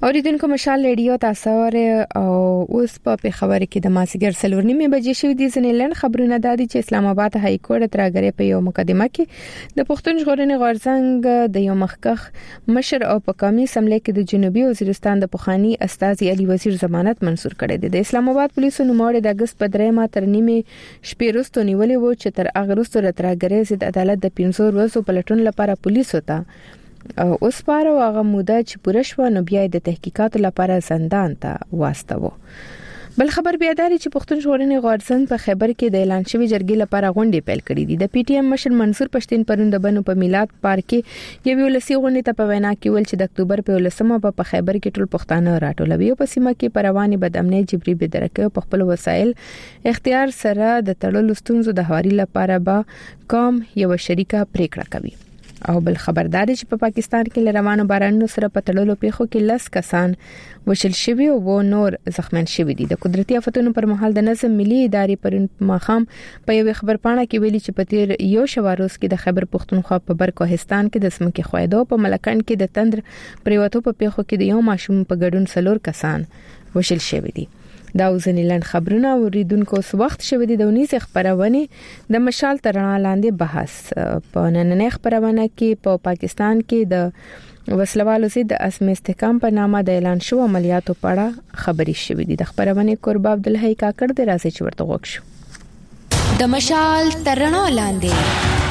اوریدونکو مشال ریډیو تاسو او اوس په خبره کې د ماسګر سلورنیمه بجې شوې دي ځنیلن خبرونه دادي چې اسلام آباد های کورټ ترګری په یو مقدمه کې د پښتون ژغورنې غورځنګ د یو مخکخ مشر او په قومي اسمبلی کې د جنوبي وزیرستان د پخوانی استاذ علي وزیر ضمانت منسوخ کړی دی. د اسلام آباد پولیسو نوموړی د اگست په 3 تر نیمه شپې وروسته نیولې و چې تر هغه وروسته ترګری ضد عدالت د 500 ورځې پلټون لپاره پولیسو ته اوس پاره هغه موده چې پوره شو نو بیا د تحقیقاتو لپاره زندان ته واستوه. بل خبر بیا داري چې پښتون ژغورنې غورځنګ په خیبر کې د اعلان شوی جرګې لپاره غونډې پیل کړې دي. د پی ټی ایم مشر منصور پښتين پروند بنو په میلاد پارک کې یو ولسی غونډه ته په وینا کې ول چې د اکتوبر په 18مه په خیبر کې ټول پښتانه راټولوي په سیمه کې پروانې بدامنۍ جبري بدرکه په خپل وسایل اختیار سره د تړلو ستونزو د حواري لپاره به قوم یو شریکه پریکړه کوي. او بل خبرداري چې په پاکستان کې روانو بارانونو سره په تړلو پیښو کې 10 کسان وشل شوي او نور زخمین شوي دي. د قدرتي آفتونو پر مهال د نظم ملي ادارې پر ماخام په یو خبرپاڼه کې ویلي چې په تیر یو شواروز کې د خیبر پښتونخوا په برکوهستان کې د سمکې خویدو په ملکند کې د تندر پریوتو په پیښو کې د یو ماشوم په ګډون 4 کسان وشل شوي دي. دا ځنیلن خبرونه اوریدونکو سو وخت شوه دي د 19 خبرونه د مشال ترنا لاندې بحث په نننې خبرونه کې په پاکستان کې د وسلوالو ضد اسم استحکام په نامه د اعلان شو عملیاتو په اړه خبري شوې دي. د خبرونه قرب عبد الحی کاکړ د راځي چې ورته وښو د مشال ترنا لاندې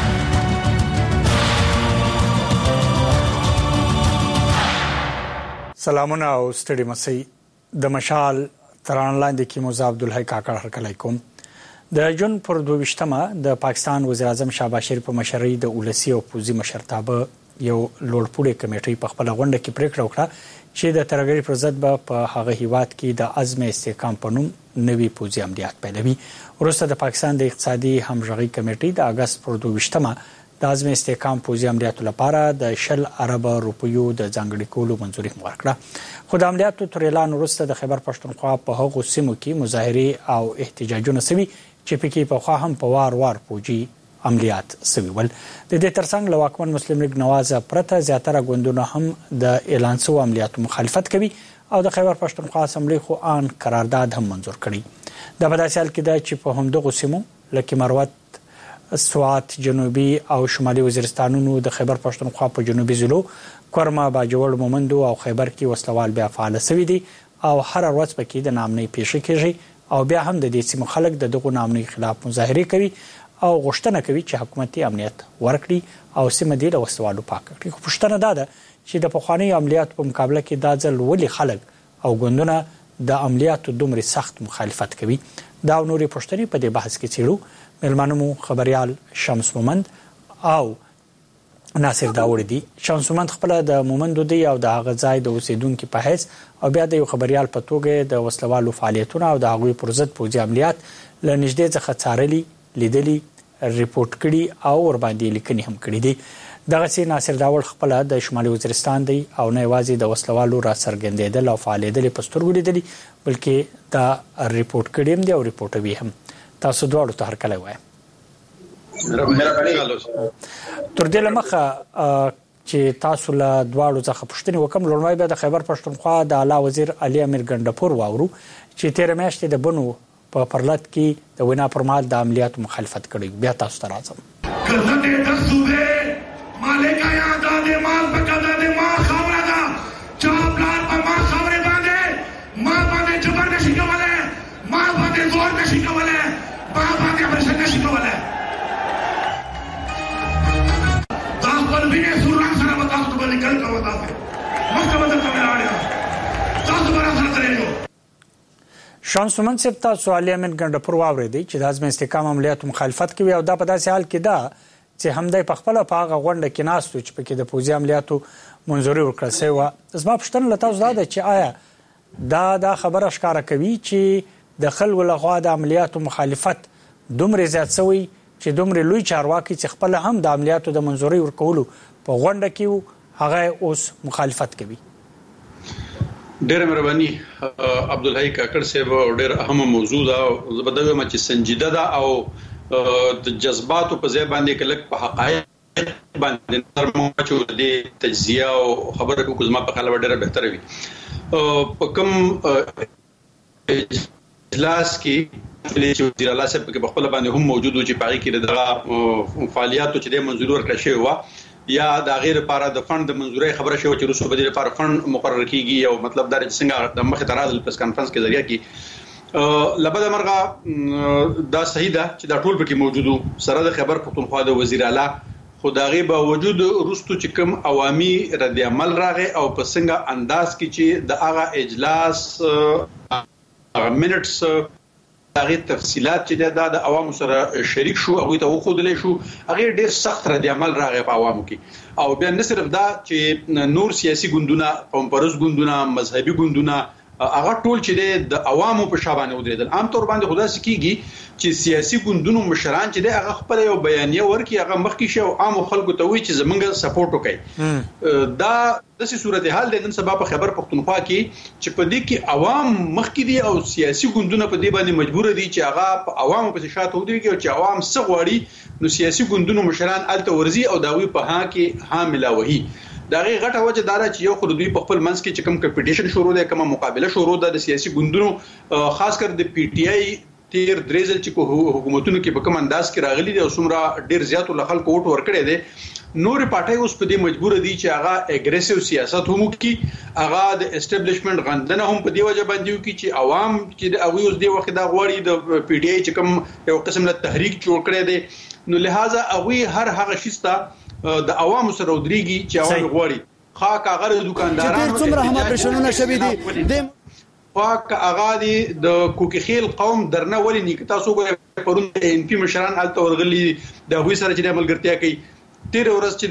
سلامونه او ستړي مسي د مشال تران لاندې کې موزه عبد الحی کاکړ هرکلی کوم. د جون پر 22مه د پاکستان وزیر اعظم شهباز شریف په مشرۍ د اولسی او پوزي مشرتابه یو لوړپوړی کمیټې په خپل غونډه کې پریکړه وکړه چې د ترګری پر ضد په هغه هیواد کې د عزم استحکام په نوم نوي پوزي عملیات پیلوي. وروسته د پاکستان د اقتصادي همغږي کمیټې د اگست پر 22مه د عزم استحکام پوزي عملیاتو لپاره د 10 ارب روپیو د ځانګړي کولو منځوري ورکړه. خو د عملیاتو تر اعلان وروسته د خیبر پښتونخوا په هغو سیمو کې مظاهره او احتجاجونه سوي چې پکې په خوا هم په وار پوجي عملیات سوي ول. د دې ترڅنګ لواکمن مسلم لیگ نواز پرته زیاتره ګوندونه هم د اعلان سو عملیاتو مخالفت کوي او د خیبر پښتونخوا اسمبلی خو ان قرارداد هم منزور کړي. د بداسیال کې د چې په همدغه سیمو لکه مروت سوات جنوبي او شمالي وزیرستانونو د خیبر پښتونخوا په جنوبي ضلعو کورما باجوړ مومندو او خیبر کې وسلوال بیا فعال سوي دي او هر ورځ پکې د نامنۍ پیښې کېږي او بیا هم د دې سیمو خلک دغه نامنۍ خلاف مظاهره کوي او غوښتنه کوي چې حکومتي امنیت ورکړي او سیمه دې له وسوالو پاک کړي. خو پښتنه ده چې د پخوانی عملیات په مقابله کې دا ځل ولې خلک او ګوندونه د عملیاتو دومره سخت مخالفت کوي. دا نوري پښتني په دې بحث کې چیرو ملمنو خبريال شمس مومند او ناصر داوود دي. شمس مومند خپل د مومندو دی او د هغه ځای د اوسیدونکو په حیث او بیا د یو خبريال په توګه د وسلوالو فعالیتونه او د هغوی پر ضد پوځي عملیات ل نږدې څخه څارلي لیدلي ریپورت کړي او ور باندې لیکنې هم کړي دي. دغه سي ناصر داوود خپل د شمالي وزیرستان دی او نه یوازې د وسلوالو را سرګندېدل او فعالیتل په سترګو لیدلي بلکې دا ریپورت کړي هم دي او ریپورټوي هم. تاسو دواړو ته هرکلی وایم. تر دې لمخه چې تاسو له دواړو څخه پوښتنه وکم لومړی به د خیبر پښتونخوا د اعلی وزیر علي امیر ګندپور واورو چې 13 میاشتې د بنو په پرلط کې د وینا پر مهال د عملیاتو مخالفت کړی. بیا تاسو ته راځم. کله د صوبې مالک یاد د مال په کده د ما خاوره دا چې پلان په ما خاوره باندې ما باندې جبر نشي کوله ما باندې زور نشي کوله ما باندې پرشن نشي کوله تاسو په دې سوران سره وتاستو باندې کل کوو تاسو مخکې مدد کوي راړیا تاسو برابر سره درېږو. شانس مومند صاحب تاسو علي امین ګندپور واورېدی چې د عزم استحکام عملیاتو مخالفت کوي او دا په داسې حال کې ده چې همدای په خپل په هغه غونډه کې ناستو چې پکې د پوځي عملیاتو منځوري ورکړل شوی و. زما پوښتنه له تاسو ده چې آیا دا خبره ښکاره کوي چې د خلکو لخوا د عملیاتو مخالفت دومره زیات شوی چې دومره لوی چارواکي چې خپل هم د عملیاتو د منځوري ورکولو په غونډه کې هغه اوس مخالفت کوي. ډېر مهرباني عبدالحی کاکړ صاحب ډېر اهم موضوع ده زبردوی ما چې سنجیده ده او د جذباتو په ځای باندې کلک په حقایق باندې نرمه چې د تجزیه او خبره کو زما په خاله ډېر بهتره وي. په کوم اجلاس کې چې وزیر اعلی صاحب په خپل باندې هم موجود و چې پاري کې د فعالیتو چې د منځور ورکړل شوی و یا د غیر لپاره د فند منځوري خبره شوی چې روسو بدیل لپاره فند مقرر کیږي او مطلب دا چې څنګه د مخه ترازل پریس کانفرنس کې ذریعہ کې لبد مرغه دا صحیح ده چې دا ټول پکې موجودو سره د خبر پښتونخوا د وزیر اعلی خدایي باوجود روستو چې کوم عوامي رد عمل راغی او په څنګه انداز کې چې د هغه اجلاس منټس هغه تفصيلات چې د عوامو سره شریک شو هغه ته وخودلې شو هغه ډېر سخت رد عمل راغی په عوامو کې او بیا نه صرف دا چې نور سیاسي ګوندونه قوم پرست ګوندونه مذهبي ګوندونه هغه ټول چې د عوامو په شابانه ودرېدل عام طور باندې خدا سکیږي چې سیاسي ګوندونو مشران چې هغه خپل یو بیانیه ورکړي هغه مخکې شو عام خلکو ته وایي چې زمونږ سپورټ وکړي دا د صورتحال د نن سبا په خبر پښتونخوا کې چې په دې کې عوام مخکې دي او سیاسي ګوندونه په دې باندې مجبور دي چې هغه په عوامو په شاته ودرېږي او چې عوام څه غواړي نو سیاسي ګوندونو مشران الته ورزي او داوی په ها کې حامله وهي دا غي غټه وجه دارا چې یو خو دوی په خپل منځ کې چې کوم کمپټیشن شروع ده کومه مقابله شروع ده د سیاسي ګوندونو خاص کر د پی ټی آی تیر درېزل چې حکومتونو کې په کوم انداز کې راغلي دي او څومره ډیر زیات خلکو ووټ ورکړي دي نور پارټي اوس په دې مجبور دي چې هغه اګریسیو سیاست هم کوي هغه د اسټابلیشمنت غندنه هم په دې وجه باندې کوي چې عوام چې هغه اوس دی وخت دا غواړي د پی ټی آی چې کوم یو قسم له تحریک جوړ کړي دي نو لہذا هغه هر هغه شیستا د عوامو سره ودرېږي چې عوام غواړي خاک هغه دکاندارانو څومره هم پرېشنونه شوي دي خاک هغه د کوکخیل قوم درنه ولې نیک تاسو پرون ان پی مشران الته ورغلي د هوی سره چې عملګرتیا کوي تیر ورځ چې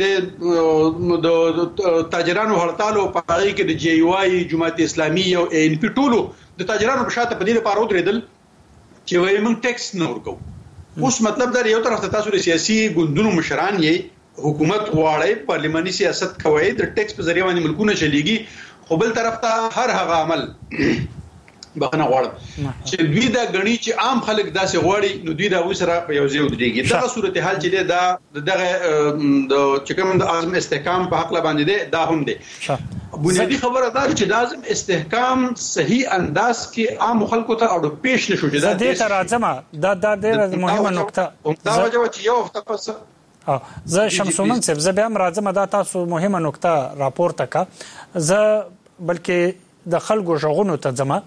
د تاجرانو هړتال او پای کې د جی واي جماعت اسلامي او ان پی ټولو د تاجرانو په شاته په دې لپاره ودرېدل چې وایي موږ ټیکس نه ورکو اوس مطلب دا یو طرف ته تاسو د سیاسي ګوندونو مشران یې حکومت غواړي پارلماني سیاست کوي د ټیکس په ذریعہ باندې ملکونه چلیږي خو بل طرف ته هر هغه عمل بخنه غواړي چې دوی دا غني چې عام خلک داسې غواړي نو دوی دا وسره په یو ځای ودرېږي دا صورتحال چې دا دغه د چې کوم د اعظم استحکام په حق باندې دا هم دی بنیادی خبره دا چې د اعظم استحکام صحیح انداز کې عام خلکو ته اړو پېښ نشو چې دا د ترازمه دا ډېره مهمه نقطه دا وجه چې یو تفصیل زه شمسومن صاحب زه بیا راځم دا تاسو مهمه نقطه راپورته کا زه بلکې د خلکو ژغونو ته ځم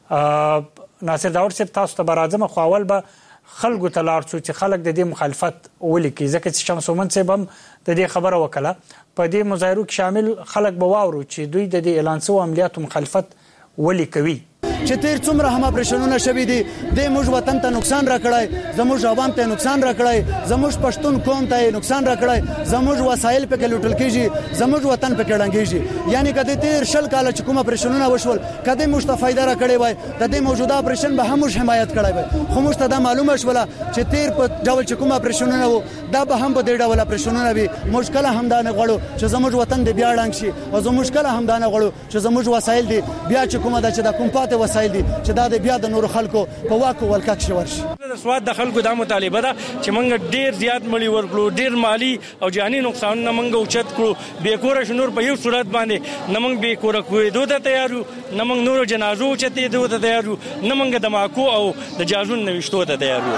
ناصر داور صاحب تاسو ته راځم خو اول به خلکو ته لار څو چې خلک د دې مخالفت ولیکي ځکه چې شمسومن صاحب هم د دې خبره وکړه په دې مظاهرو کې شامل خلک به واورو چې دوی د دې اعلان شوی عملیاتو مخالفت ولیکوي چې تیر څومره هم پرېشنونه شوي دي د موږ وطن ته نقصان راکړای زموږ عوام ته نقصان راکړای زموږ پښتون قوم ته نقصان راکړای زموږ وسایل په کې لوټل کیږي زموږ وطن په کې ډنګیږي یعنی کده تیر شل کال چې کومه پرېشنونه وشول کده موږ ته فائدہ راکړی وای د دې موجوده اپریشن به هم حمایت کړای وای خو موږ ته دا معلومه شوله چې تیر په ډول چې کومه پرېشنونه وو دا به هم په دې ډول پرېشنونه وي مشکل هم دا نه غواړو چې زموږ وطن دې بیا ډنګ شي او زموږ مشکل هم دا نه غواړو چې زموږ وسایل دې بیا چې کومه دا چې د کوم پاتې وسایل دي چې دا د بیا د نور خلکو په واکو ولکک شي ورشي د سواد د خلکو د مطالبه ده چې موږ ډیر زیات ملي ورکړو ډیر مالی او جاني نقصان نه موږ اوچت کړو به کور شنور په یو صورت باندې نه موږ به کور کوې دوه ته تیارو نه موږ نور جنازو چته دوه ته تیارو نه موږ د ماکو او د جازون نوښتو ته تیارو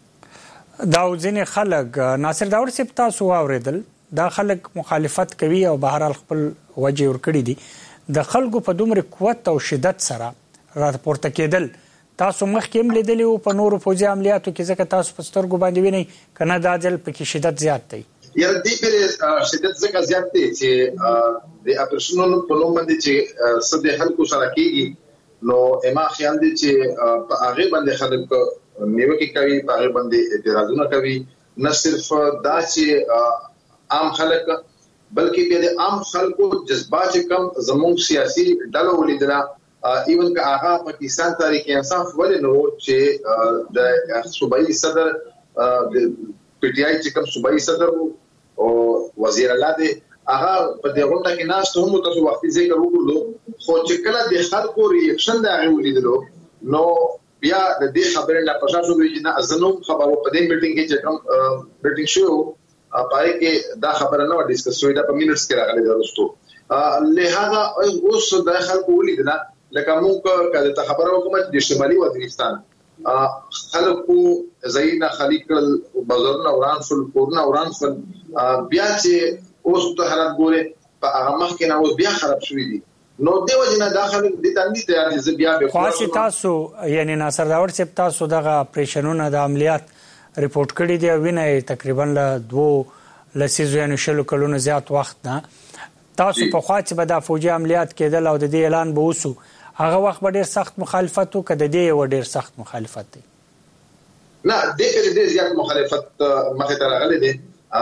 دا ځینې خلک ناصر داور صاحب تاسو اوریدل دا خلک مخالفت کوي او بهرال خپل وجه ورکړي دي د خلکو په دومره قوت او شدت سره راپورته کېدل تاسو مخکې هم لیدلی وو په نورو پوځي عملیاتو کې ځکه تاسو په سترګو باندې وینئ کنه دا ځل پکې شدت زیات دی یاره دې پر شدت څنګه زیات دی چې د اپریشنونو په نوم باندې چې صد خلکو سره کېږي نو اما خیال دی چې په هغه باندې خلک نیوکه کوي په هغه باندې اعتراضونه کوي نه صرف دا چې عام خلک بلکې د عام خلکو جذبات کم زموږ سیاسي ډلو ولیدل ایون که هغه پاکستان تاریخ انصاف ولې نو چې د صوبایي صدر د پی ټی آی چې کوم صوبایي صدر او وزیر اعلی دی هغه په دې غونډه کې ناشته هم تاسو وختي ذکر وکړو خو چې کله د خلکو ریاکشن دا ولیدلو نو بیا د دې خبرې نه پښه شو چې نه ازنو خبرو په دې میټینګ کې چې کوم میټینګ شو پای کې دا خبره نه ډیسکس شوې دا په مینټس کې راغلي درستو لهدا اوس د خلکو ولیدل لکه موږ کله خبرو کوم د شمالي وزیرستان خلکو زینا خلیقل بازارونه ورانسل کورونه ورانسل بیا چې اوس ته حالت ګوره په هغه مخ کې نه اوس بیا خراب شوې دي نو دیو جنا داخل د تندې تیار دي بیا به خاصه تاسو یعنی ناصر داور چې تاسو دغه اپریشنونه د عملیات ریپورت کړی دی وینې تقریبا له 2 لسیزو شلو کلونو زیات وخت نه تاسو په خوا چې به د فوجي عملیات کېدل او د دې اعلان به وسو هغه وخت به ډیر سخت مخالفت وکړه د دې یو ډیر سخت مخالفت دی نه د دې زیات مخالفت مخه تر غلې دي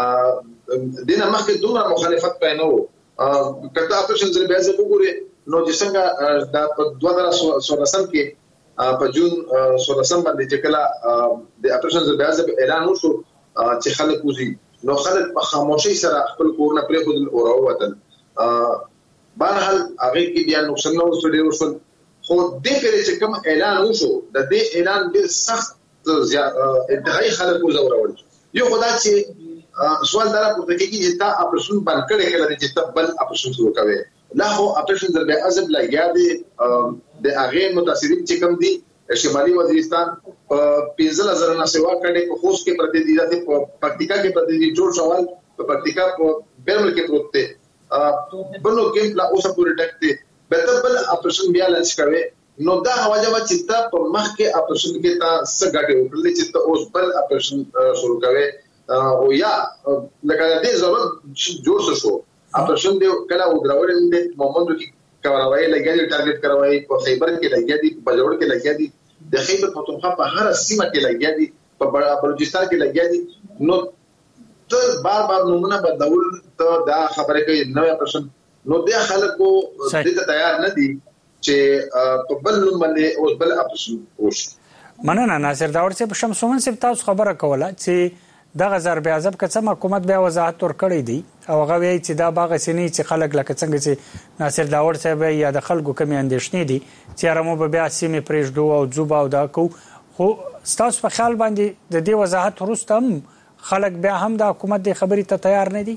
دینه مخکې دوه مخالفت پاینو کته اپریشن زری بیا زه وګورئ نو چې څنګه د 2016 کې په جون 16 باندې چې کله د اپریشن زری بیا زه اعلان وشو چې خلک وزي نو خلک په خاموشي سره خپل کورونه پرې خودل او راووتل بهرحال هغه کې بیا نقصان نو ډېر وشو خو دې کړي چې کوم اعلان وشو د دې اعلان ډېر سخت انتهایی خلکو زورول یو خدای چې سوال دار پورته کېږي چې تا اپریشن باندې کړي کله چې تا بل اپریشن شروع کوي لا خو اپریشن در به ازم لا یادي د هغه متاثرین چې کوم دي شمالي وزیرستان په 15000 نه سیوا کړي په خوست کې پرته دي په پکتیکا کې پرته دي جوړ شوال په پکتیکا په بیرمل کې پروت دي بنو کې لا اوسه پورې ټکته به بل اپریشن بیا لنچ کوي نو دا واجب چې تا په مخ کې اپریشن کې تا سګاټي وکړل چې تا اوس بل اپریشن شروع کوي او یا لکه دې ضرورت جوړ شو اپریشن دې کله وګراول دې مومندو کې کاروای لګیدي ټارګټ کاروای په خیبر کې لګیدي په جوړ کې لګیدي د خیبر پختونخوا په هر سیمه کې لګیدي په بلوچستان کې لګیدي نو ته بار نمونه بدلول ته دا خبره کوي نوې اپریشن نو د خلکو دې تیار نه دي چې په بل باندې اوس بل اپریشن وشي مننه ناصر داور صاحب شمسومن صاحب تاسو خبره کوله چې دغه ضرب اعظم کڅم حکومت بیا وضاحت ور کړی دی او هغه وی چې دا باغ سینې چې خلک لکه څنګه چې ناصر داور صاحب یا د خلکو کمی اندېښنې دي چې رمو به بیا سیمه پرېږدو او زوبا او دا کو خو ستاسو په خیال باندې د دې وضاحت وروسته هم خلک بیا هم د حکومت د خبرې ته تیار نه دي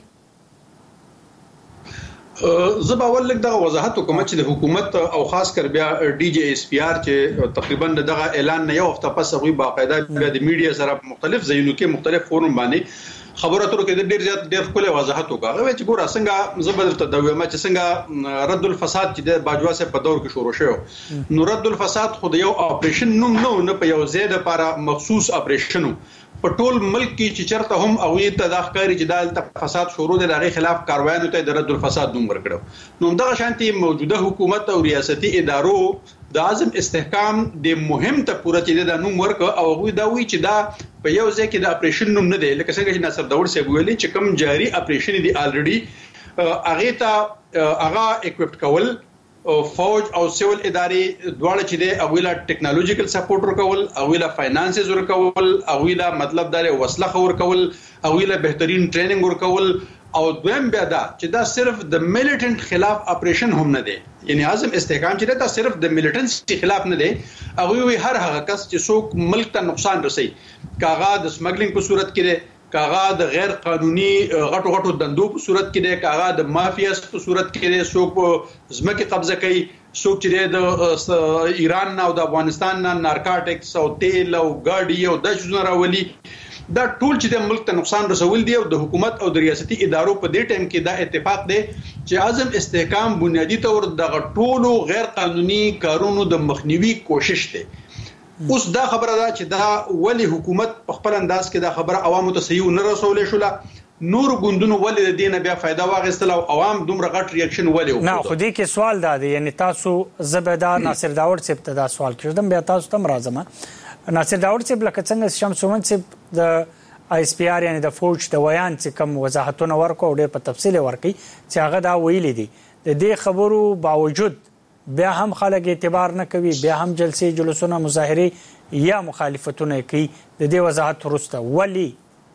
زبا ولک دغه وضاحت کوم چې د حکومت او خاص کر بیا ډي جی اس پی آر چې تقریبا دغه اعلان نه یو هفته پس غوي باقاعده د میډیا سره مختلف ځایونو کې مختلف فورم باندې خبرو اترو کې ډېر خپل وضاحت وکړه چې ګور څنګه زبر ته د ما چې څنګه رد الفساد چې د باجوا سره په دور کې شروع شو نو رد الفساد خو د یو اپریشن نه په یو ځای لپاره مخصوص اپریشن په ټول ملک کې چې چرته هم او یې تداخکاری چې د فساد شروع د هغه خلاف کاروایانو ته د رد الفساد نوم ورکړو نو دغه شانتي موجوده حکومت او ریاستي ادارو د اعظم استحکام د مهم ته پوره چې د نوم ورک او غوي دا وی چې دا په یو ځای کې د اپریشن نوم نه دی لکه څنګه چې ناصر داور صاحب ویلي چې کوم جاری اپریشن دی الریډي هغه ته هغه اکوپټ کول فوج او سیول ادارې دواړه چې د اویلا ټیکنالوژیکل سپورټ ورکول اویلا فاینانسز ورکول اویلا مطلب دا وسله ورکول اویلا بهترین ټریننګ ورکول او دویم بیا دا چې دا صرف د میلیټنټ خلاف اپریشن هم نه دی یعنی اعظم استحکام چې دا صرف د میلیټنټس خلاف نه دی هغه وی هر هغه کس چې څوک ملک ته نقصان رسي کاغه د سمګلینګ په صورت کې کاغه د غیر قانوني غټو دندو په صورت کې دی کاغه د مافیاس په صورت کې دی څوک زمکه قبضه کوي څوک چې د ایران نه او د افغانستان نه نارکاټکس او تیل او ګاډي او د شذونه راولي دا ټول چې د ملک ته نقصان رسول دی او د حکومت او د ریاستي ادارو په دې ټیم کې دا اتفاق دی چې اعظم استحکام بنیادی تور د ټولو غیر قانوني کارونو د مخنیوي کوشش دی اوس دا خبره ده چې دا ولی حکومت په خپل انداز کې دا خبره عوامو ته صحیح نه رسولې شوله نور ګوندونو ولې د دینه بیا فائدہ واغستل او عوام دومره غټ ریاکشن ولې وکړ نه خو دې کې سوال دا دی یعنی تاسو زبدا ناصر داور صاحب ته دا سوال کړم بیا تاسو ته راځم ناصر داور صاحب لکه څنګه شمسومن صاحب د آی اس پی آر یعنی د فوج د ویان چې کوم وضاحتونه ورکو ډېر په تفصیل ورکي چې هغه دا ویلي دي د دې خبرو باوجود بیا هم خلک اعتبار نه کوي بیا هم جلسې جلوسونه مظاهره یا مخالفتونه کوي د دې وضاحت وروسته ولی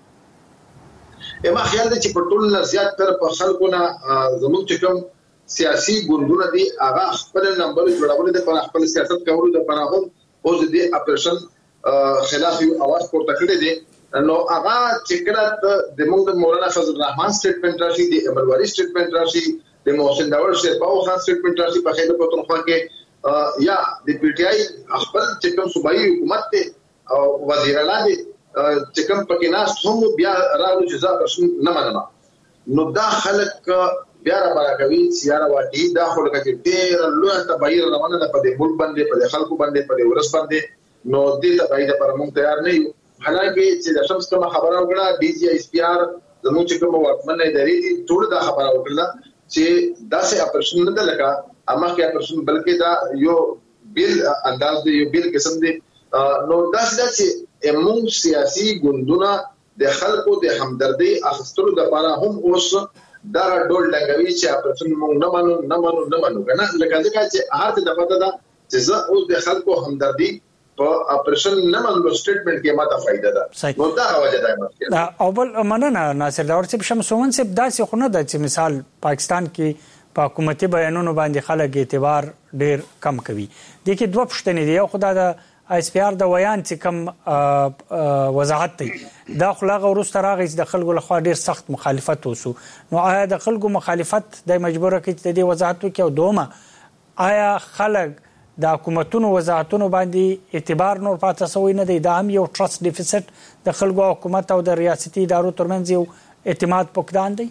ما خیال دی چې په ټول نه زیات تر په خلکونه زموږ چې کوم سیاسي ګوندونه دي هغه خپل نمبر جوړول دي پر خپل سیاست کولو د پر هغه اوس د اپریشن خلاف یو اواز پورته کړی دی نو هغه چې کله د موږ د مولانا فضل الرحمن سټیټمنټ راشي د امرواري سټیټمنټ راشي د محسن داور شیرپا او خاص سټیټمنټ راشي په خیبر پختونخوا کې یا د پی ټی آی خپل چې کوم صوبایي حکومت ته او وزیر اعلی چې کوم پکې ناس هم بیا راغلو جزا پرشن نه مننه نو دا خلک بیا را برکوي چې یاره واټي دا خلک چې ډېر لوی تبعیر روانه ده په دې ملک باندې په دې خلکو باندې په دې ورس باندې نو دې تبعیر لپاره موږ تیار نه یو حالانکه چې د شمس کوم خبره وکړه ډي جی ایس پی آر زموږ چې کوم واکمن ادارې دي ټول دا خبره وکړه چې دا څه اپریشن نه ده لکه اما کې اپریشن بلکې دا یو بیل انداز دی یو بیل قسم دی نو دا چې موږ سیاسي ګوندونه د خلکو د همدردي اخستلو لپاره هم اوس دا ډول لګوي چې اپریشن موږ نه مانو کنه لکه چې هر څه د پته ده چې زه اوس د خلکو همدردي په اپریشن نه منلو سټیټمنټ کې ماته فائدہ ده نو دا وجه ده دا اول مننه ناصر داور صاحب شمسون صاحب داسې خو نه ده چې مثال پاکستان کې په حکومتي بیانونو باندې خلک اعتبار ډیر کم کوي د کې دوه پښتنې دی یو خدای د اس پی آر د ویان چې کم وضاحت دی دا خلغه ورسته راغی د خلکو لخوا ډیر سخت مخالفت وسو نو آیا د خلکو مخالفت د مجبوره کې د دې وضاحت وکي او دومه آیا خلک د حکومتونو وضاحتونو باندې اعتبار نور پاتې سوی نه دی دا هم یو ټرست ډیفیسټ د خلکو حکومت او د ریاستي ادارو ترمنځ یو اعتماد پکدان دی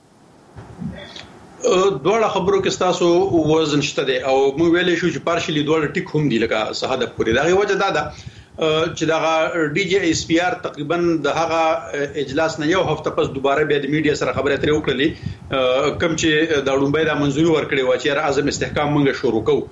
دوړه خبرو کې تاسو وزن شته دی او موږ ویلې شو چې پارشلی دوړه ټیک هم دی لکه صحادت پوری دا وجه دا چې دا ډي جی ایس پی آر تقریبا د هغه اجلاس نه یو هفته پس دوباره بیا د میډیا سره خبرې اترې وکړلې کم چې د لومبۍ د منځوري ورکړې و چې اعظم استحکام موږ شروع کوو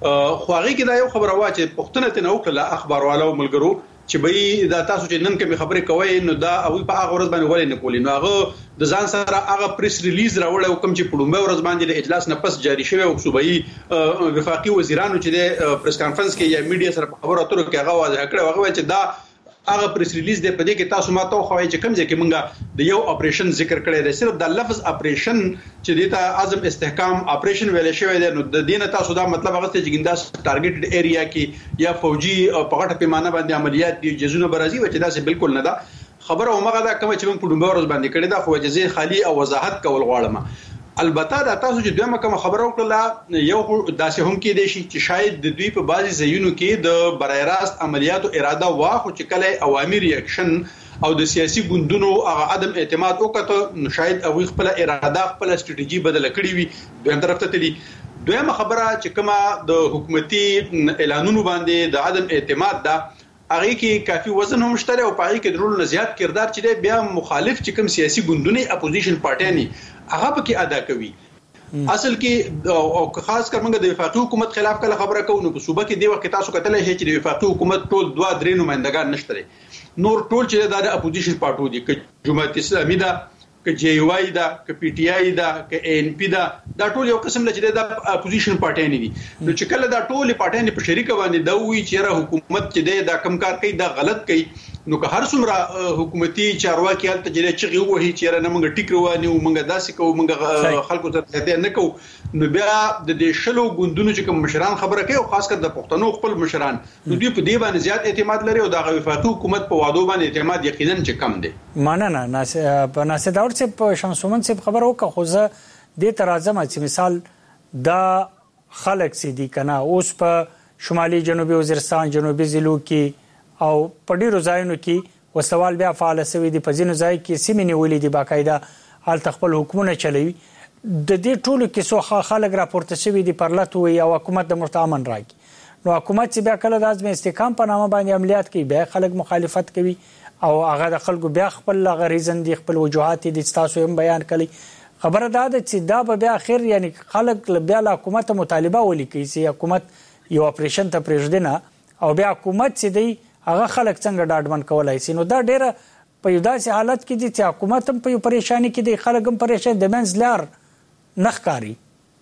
خو هغه کې دا یو خبره وا چې پښتنه ته نو کړه اخباروالو ملګرو چې به دا تاسو چې نن کوم خبرې کوي نو دا او په هغه ورځ باندې ولې نه کولی نو هغه د ځان سره هغه پریس ریلیز راوړل کوم چې په لومبۍ ورځ باندې د اجلاس نه پس جاری شوی او صوبایي وفاقي وزیرانو چې د پریس کانفرنس کې یا میډیا سره په خبرو اترو کې هغه واضح کړ هغه چې دا هغه پریس ریلیز دی په دې کې تاسو ماته خوای چې کوم ځکه مونږه د یو اپریشن ذکر کړی دی صرف د لفظ اپریشن چې دیتا اعظم استحکام اپریشن ویل شوی دی نو د دینه تاسو دا مطلب هغه چې ګنداس ټارګټډ ایریا کې یا فوجي په غټه پیمانه باندې عملیات دي جزونه برازي و چې دا څه بالکل نه ده خبره همغه دا کوم چې موږ په ډومبه ورځ باندې کړی دا خو جزې خالی او وضاحت کول غواړم البته دا تاسو چې دویمه کوم خبره وکړه یو داسې هم کې دي چې شاید د دوی په بازي ځایونو کې د برای راست عملیاتو اراده واخو چې کله عوامي ریاکشن او د سیاسي ګوندونو هغه عدم اعتماد وکړه نو شاید او خپل اراده خپل ستراتیژي بدل کړی وي دویم طرف ته تللی دویمه خبره چې کومه د حکومتي اعلانونو باندې د عدم اعتماد دا هغه کې کافي وزن هم شته او په هغه کې درول نه زیات کردار چې بیا مخالف چې کوم سیاسي ګوندونه اپوزیشن پارټیانی هغه پکې ادا کوي اصل کې او خاص کر موږ د وفاقي حکومت خلاف کله خبره کوو نو په صوبه کې دی وخت تاسو کتلای شئ چې د وفاقي حکومت ټول 2-3 نمائندگان نشته نور ټول چې د اپوزیشن پارټو دي ک جماعت اسلامي دا ک جی وای دا ک پی ټی آی دا ک ان پی دا ټول یو قسم چې د اپوزیشن پارټي نه دي نو چې کله دا ټول پارټي په شریک باندې دا وی چې حکومت چې دا کم کار کوي دا غلط کوي نو که هر څومره حکومتي چارواکي حالت چې چغي وਹੀ چې نه موږ ټیک رواني او موږ داسې کوو موږ خلکو ته نه کوو نو بیا د دې شلو ګوندونو چې کوم مشران خبره کوي او خاص کر د پښتنو خپل مشران نو دوی په دې باندې زیات اعتماد لري او د وفاقي حکومت په وادو باندې اعتماد یقینا چې کم دی مننه ناصر داور صاحب شمسومن صاحب خبر وکړه خو زه د ترازم چې مثال دا خلک سي دي کنه اوس په شمالي جنوبي وزیرستان جنوبي ضلعو کې او په ډیرو ځایونو کې وسوال بیا فعال شوی دی په ځینو ځای کې سیمې نیولې دي باقاعده حال تخپل حکومت چلوي د دې ټولو کې څو خلک راپورته شوی دي پرلط وي او حکومت د مرتامن راکې نو حکومت چې بیا کله د اعظم استحکام په نامه باندې عملیات کوي بیا خلک مخالفت کوي او هغه د خلکو بیا خپل غریزن دي خپل وجوهات دي تاسو هم بیان کړي خبره دا ده چې دا به بیا اخر یعنی خلک بیا له حکومت مطالبه ولیکي چې حکومت یو اپریشن ته پرېږدنه او بیا حکومت چې دی هغه خلک څنګه ډاډمن کولای شي نو دا ډیره په یو داسې حالت کې دي چې حکومت هم په یو پریشانی کې دي خلک هم پریشان دي منځ لار نخکاری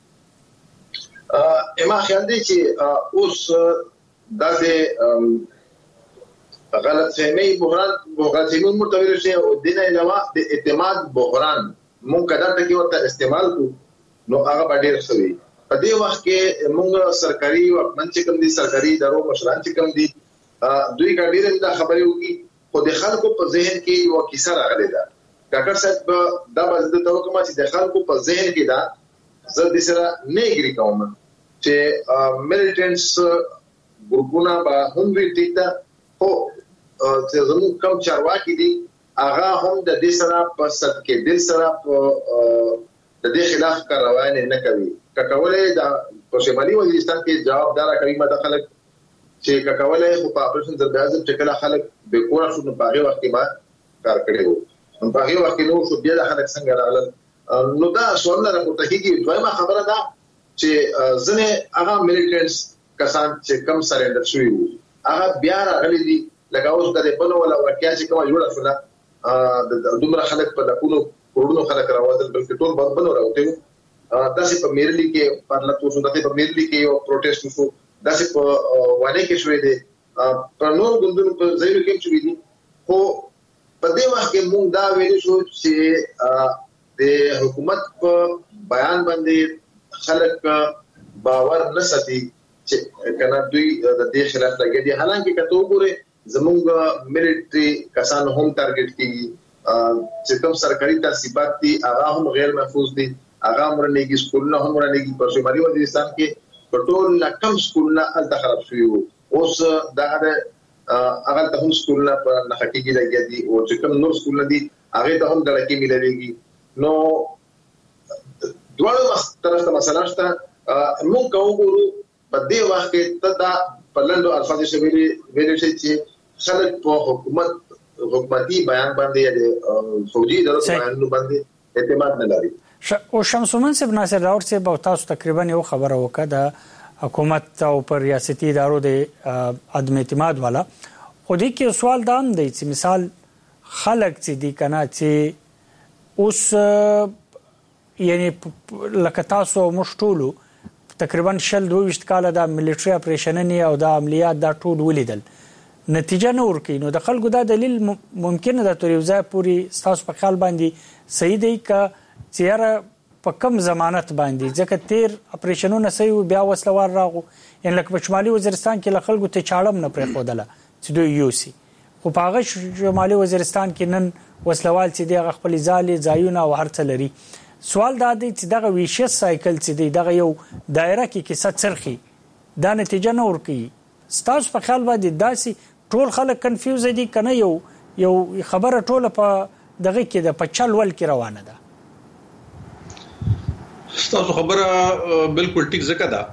اما خیال دی چې اوس داسې غلط فهمي بحران مرتبط شي او دینه علاوه د اعتماد بحران مونږ کدا ته کې ورته استعمال کو نو هغه ډیر سوي په دې وخت کې مونږ سرکاري او منځ کوم دي سرکاري ادارو مشران چې کوم دي دوی ګډیر دا خبرې وکي خو د خلکو په ذهن کې یو کیسه راغلی ده ډاکټر صاحب دا باندې ته کوم چې د خلکو په ذهن کې دا زه د سره نه اګری کوم چې میلیټنټس ګروپونه به هم وی ټیک ده خو چې زموږ کوم چارواکي دي هغه هم د دې سره په صد کې دل سره د دې خلاف کاروایی نه کوي ککولې د شمالي وزیرستان کې جوابدار کوي مداخله چې ککولې خو په اپریشن ضد اعظم چې کله خلک به کور شو په هغه وخت کې ما کار کړی وو په هغه وخت کې نو شو بیا د خلک څنګه راغلل نو دا سوال راغلی کېږي دویمه خبره ده چې ځنه هغه میلیټنټس کسان چې کم سرندر شوی وو هغه بیا راغلي دي لکه اوس د بنو ولا واقعیا چې کومه جوړه شوه د دومره خلک په لکونو کروڑونو خلک راوځل بلکې ټول بنو راوته داسې په میرلی کې پارلمان شو داسې په میرلی کې یو پروټیسټ شو داسې په وانه کې شوې دي په نور ګوندونو په ځایونو کې شوې دي خو په دې وخت کې موږ دا ویل شو چې د حکومت په بیان باندې خلک باور نه ساتي چې کنه دوی د دې خلاف لګي دي حالانکه کته وګوره زموږ ملټری کسان هم ټارګټ کیږي چې کوم سرکاري تاسیسات دي هغه هم غیر محفوظ دي هغه مرنګي سکولونه هم مرنګي په شمالي وزیرستان کې په ټول لکم سکولونه الته خراب شوی وو اوس دا هغه ته هم سکولونه په نخټيږي لګي دي او چې کوم نور سکولونه دي هغه ته هم دړکې مليږي نو دواړو طرف ته مسله شته موږ کوو په دې وخت کې ته دا په لندو الفاظ ویلي شي چې خلک په حکومتي بیان باندې د فوجي ادارو بیان باندې اعتماد نه لري او شمسومن صاحب ناصر راوړ صاحب او تاسو تقریبا یو خبره وکړه د حکومت او پر ریاستي ادارو د عدم اعتماد والا خو دې کې سوال دا هم دی چې مثال خلک چې دي کنه چې اوس یعنی لکه تاسو مشټولو تقریبا 22 کال د ملټری اپریشنونه او د عملیات دا ټول ولیدل نتیجه نه ورکې نو د خلکو دا دلیل ممکنه ده تر یو ځای پوری تاسو په خیال باندې صحیح دی ک چیرې په کم ضمانت باندې ځکه تیر اپریشنونه صحیح بیا وسلوار راغو ان لکه په شمالي وزیرستان کې ل خلکو ته چاړم نه پرې خودله چې دوی یوسي خو په هغه شمالي وزیرستان کې نن وسلوال چې دی خپل ځایونه او هرڅه لري سوال دا دی چې دغه ویشس سایکل چې دی دغه یو دایره کې کیسه چرخي دا نتیجه نه ورکړي ستاسو په خیال باندې داسي ټول خلک کنفیوز دي کنه یو خبره ټوله په دغه کې د پچل ول کې روانه ده ستاسو خبره بالکل ټیک ځکه ده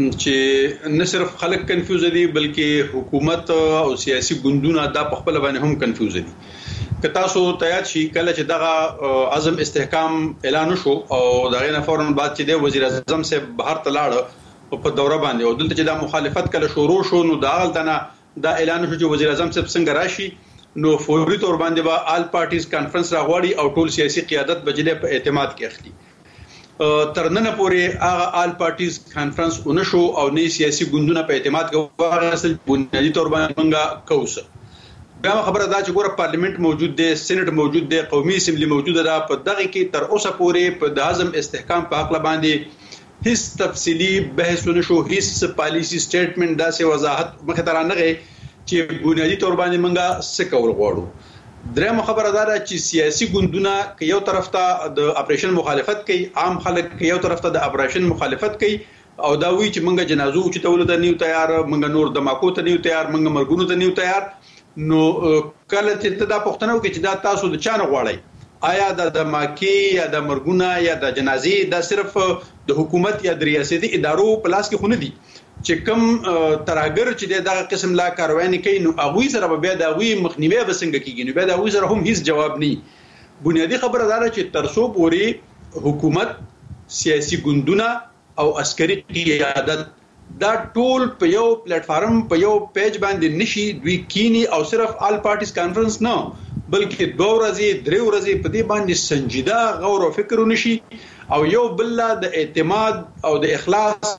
چې نه صرف خلک کنفیوز دي بلکې حکومت او سیاسي ګوندونه دا په خپل باندې هم کنفیوز دي که تاسو تیار شي کله چې دغه عزم استحکام اعلان شو او دغه نه فورن بعد چې د وزیر اعظم صاحب بهر تلاړ په دوره باندې او دلته چې د مخالفت کله شروع شو نو دا غلطنه دا اعلان شو چې وزیر اعظم صاحب څنګه راشي نو فوري تور باندې به آل پارټیز کانفرنس راغواړي او ټول سیاسي قیادت بجله په اعتماد کې اخلي ترننه پورې هغه آل پارټیز کانفرنس ونشو او نه سیاسي ګوندونه په اعتماد کې ورسل بنیادی تور باندې منګه کوسه بیا خبره دا چې ګوره پارلیمنت موجود دی سېنات موجود دی قومي اسمبلی موجوده ده په دغه کې تر اوسه پورې په د اعظم استحکام په حق باندې هیڅ تفصیلی بحث ونشو هیڅ پالیسی سټیټمنټ داسې وضاحت مخه تر نه غي چې بنیادی تور باندې منګه څه کول غواړو درېمه خبره دا چې سیاسي ګوندونه کې یو طرف ته د اپریشن مخالفت کوي عام خلک کې یو طرف ته د اپریشن مخالفت کوي او دا وی چې منګه جنازو چې تول ته نیو تیار منګه نور دماکو ته نیو تیار منګه مرګونو ته نیو تیار نو کله چې دا پښتنو کې چې دا تاسو د چانه غواړئ آیا د دماکی یا د مرګونه یا د جنازې دا صرف د حکومت یا د ریاستي ادارو په لاس کې خونه دي چې کوم ترهګر چې دغه قسم لا کاروانی کوي نو هغه سره بیا د هغه مخنیوي بسنګ کیږي نو بیا د هغه سره هم هیڅ جواب نه بنیادی خبره دا چې ترسو پوری حکومت سیاسي ګوندونه او عسکري قیادت دا ټول په یو پلیټ فارم په یو پیج باندې نشي دوی کینی او صرف آل پارټیز کانفرنس نه بلکې 2 ورځې 3 ورځې په دې باندې سنجیده غور او فکر ونشي او یو بل د اعتماد او د اخلاص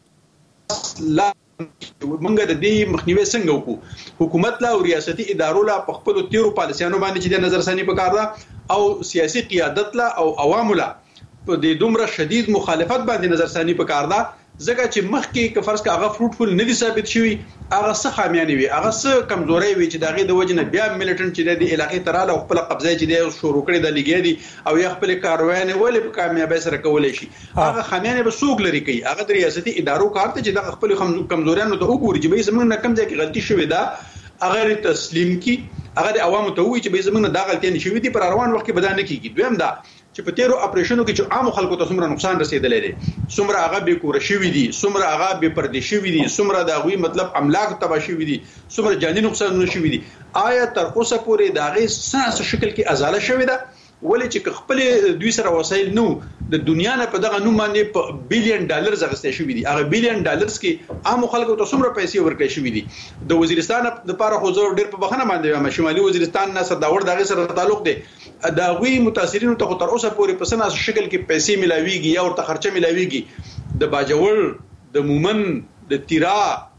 لا منګه د دې مخنیوي څنګه وکړو حکومت لا او ریاستي ادارو لا په خپل تیرو پالیسیانو باندې چې د نظر ثاني پکار ده او سیاسي قیادت لا او عوام لا په دې دومره شدید مخالفت باندې نظر ثاني پکار ده ځکه چې مخکې که فرض کړه هغه فروټفل نه دي ثابت شوی هغه څه خامیانه وي هغه څه کمزوري وي چې دغه د وجنه بیا ملیټنټ چې د علاقې تراله خپل قبضه چې د شروع کړي د لګي دي او یا خپل کاروان ولې په کامیابی سره کولای شي هغه خامیانه به سوق لري کوي هغه د ریاستي ادارو کار ته چې د خپل کمزوریانو ته وګوري چې به زمونږ نه کم ځای کې غلطي شوې ده هغه تسلیم کی هغه د عوامو ته وایي چې به زمونږ د غلطي نشوي دي پر روان وخت کې بدانه کیږي دویم دا چې په تیرو اپریشنونو کې چې عام خلکو ته څومره نقصان رسیدلی دی څومره هغه به کور شوی دي څومره هغه به پردي شوی دي څومره دا غوي مطلب املاک تباہ شوی دي څومره جاني نقصان شوی دي آیا تر اوسه پورې دا غي ساس شکل کې ازاله شوی ده ولې چې خپل دوی سره وسایل نو د دنیا نه په دغه نوم باندې په بلین ډالر زغستې شوی دي هغه بلین ډالرز کې عام خلکو ته څومره پیسې ورکړې شوی دي د وزیرستان د لپاره خو زور ډیر په بخنه باندې ما شمالي وزیرستان نه سرداور دغه سره تعلق دی دا غوي متاثرینو ته تر اوسه پورې په سناس شکل کې پیسې ملاويږي یا ورته خرچه ملاويږي د باجوړ د مومن د تیرا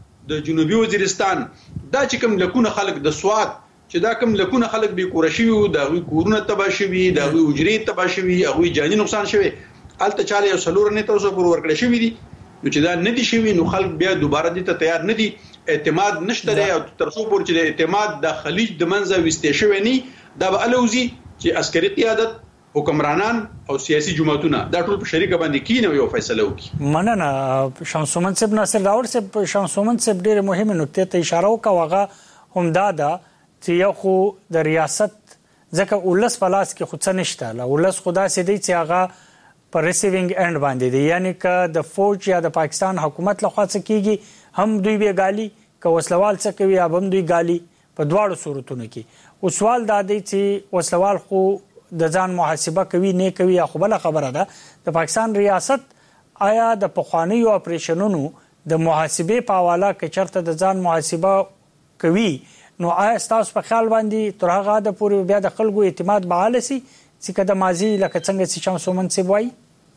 د جنوبي وزیرستان دا چې کوم لکونه خلک د سواد چې دا کوم لکونه خلک به کورشي وي دا غوي کورونه تباہ شوي دا غوي اجرې تباہ شوي غوي جاني نقصان شوي الته چاله یو سلور نه تر اوسه پورې ورکړل شوی دي نو چې دا نه دي شوی نو خلک بیا دوباره دي ته تیار نه دي اعتماد نشته دی او تر څو پورې چې اعتماد د خلیج د منځه وستې شوی نه دا به الوزي چې عسکري قیادت حکمرانان او سیاسي جماعتونه دا ټول په شریکه باندې کینو یو فیصله وکړي مننه شمسومن صاحب ناصر داور صاحب شمسومن صاحب ډېر مهمه نکته ته اشاره وکړه همدا ده چې یو خو د ریاست ځکه ولس پلاس کې خو څه نشته لا ولس خدا سي دي چې هغه پر ریسیوینګ اند باندې دي یعنی که د فوج یا د پاکستان حکومت لخوا څه کیږي هم دوی به ګالي که وسلوال څه کوي هم دوی ګالي په دواړو صورتونو کې او سوال دا دی چې وسلوال خو د ځان محاسبه کوي نه کوي خو بل خبره ده د پاکستان ریاست آیا د پخوانیو اپریشنونو د محاسبه په حواله کې چرته د ځان محاسبه کوي نو آیا تاسو په خیال باندې تر هغه د پوری بیا د خلکو اعتماد بحال شي چې کده ماضي لکه څنګه چې شمسومن سی وای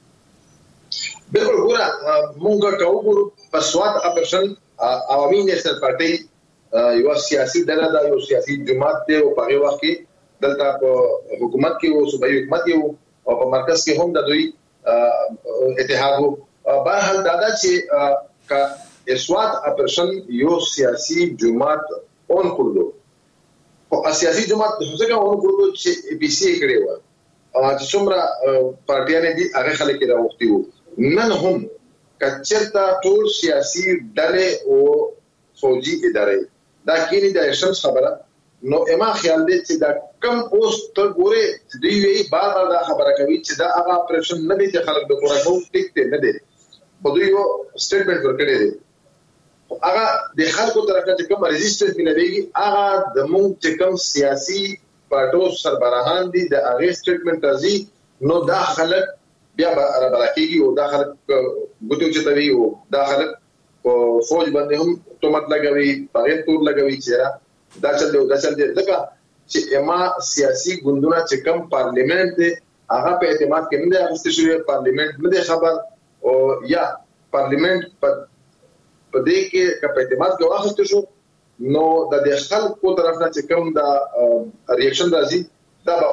بالکل ګوره مونږ ته وګورو په سواد اپریشن عوامي نېشنل پارټي یو سیاسي ډله ده یو سیاسي جماعت دی او په هغه وخت کې دلته په حکومت کې او صوبایي حکومت کې او په مرکز کې هم د دوی اتحاد وو بهرحال دا چې کا سواد اپریشن یو سیاسي جماعت اون کړو او سیاسي جماعت څنګه اون کړو چې پی سی کړي و چې څومره پارټیانه دي هغه خلک راوختي وو نن هم کچرتا ټول سیاسي ډلې او فوجي ادارې دا کینی د شمس خبره نو اما خیال دی چې دا کم پوسټ ته ګوره دی وی بار دا خبره کوي چې دا هغه اپریشن نه دي چې خلک د پورا کوم ټیک ته نه دي په دوی یو سټیټمنټ ورکړی دی هغه د خلکو طرفه چې کوم ریزिस्टنس ملويږي هغه د مونږ چې کوم سیاسي پارټو سربراهان دي د هغه سټیټمنټ راځي نو دا خلک بیا رابلکیږي او دا خلک ګوتو چې توی او دا خلک فوج باندې هم تومت لګوي پاره تور لګوي چې دا چل دی لکه چې اما سیاسي ګوندونه چې کوم پارلیمنت دی هغه په اعتماد کې نه دی اخیستل شوی پارلیمنت نه دی خبر او یا پارلیمنت په دې کې په اعتماد کې واخیستل شو نو د خلکو طرف نه چې کوم دا ریاکشن راځي دا به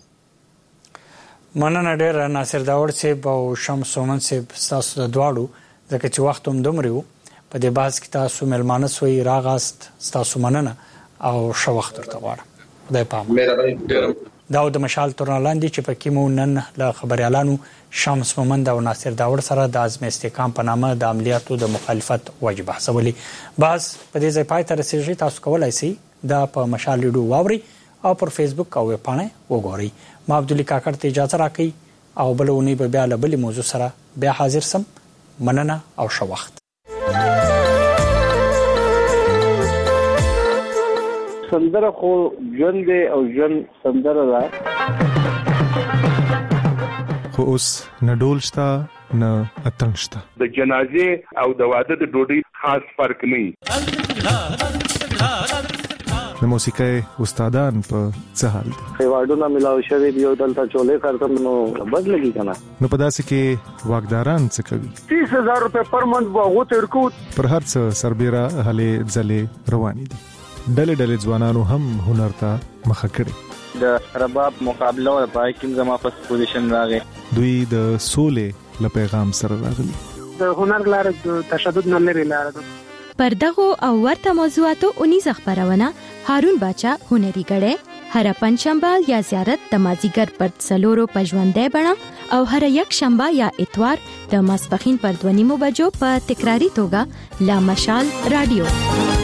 ودرېږي مننه ډېر ناصر داور صاحب او شمسومن صاحب تاسو د دواړو ځکه چې وخت هم دومره و په دې بحث کې تاسو ملمانه سوی راغاست تاسو مننه او ښه وخت ورته غواړم خدای پام دا د مشال تورنالاندې چې پکې مو نن له خبريالانو شمس مومند او ناصر داور سره د ازم استحکام په نامه د عملیاتو د مخالفت واجب حسابلی بحث په دې ځای پای ته رسیدلی تاسو کولای شئ دا په مشال لیډو واوري او پر فیسبوک او ویب باندې وګورئ ما عبدالله کاکړ ته اجازه راکړئ او بلونی به بیا له بل موضوع سره بیا حاضر سم مننه او ښه وخت سندره خو ژوند او ژوند سندره ده خو اوس نه ډول شته نه اتنګ شته د جنازې او د واده د ډوډۍ خاص فرق نه د موسیقۍ استادان په څه حال دي ایوارډونه ملاو شوی دی او دلته چولې کارتم نو بدلږي کنه نو په داسې کې واګداران څه کوي 30000 روپے پر منث وغو ترکو پر هر څه سربېره هلې ځلې روانې دي ډلې ډلې ځوانانو هم هنر ته مخه کړي د رباب مقابله او پای کې زما په پوزیشن راغی دوی د سولې له پیغام سره راغلي د هنر لار د تشدد نه لري لار ده. پر دغه او ورته موضوعاتو اونیزه خبرونه هارون باچا هنري غړې هر پنځشنبه یا زیارت د مازیګر پر څلورو پژوندې بڼه او هر یک شنبه یا اتوار د ماسپخین پر 2:30 بجو په تکراری توګه لا مشال رادیو.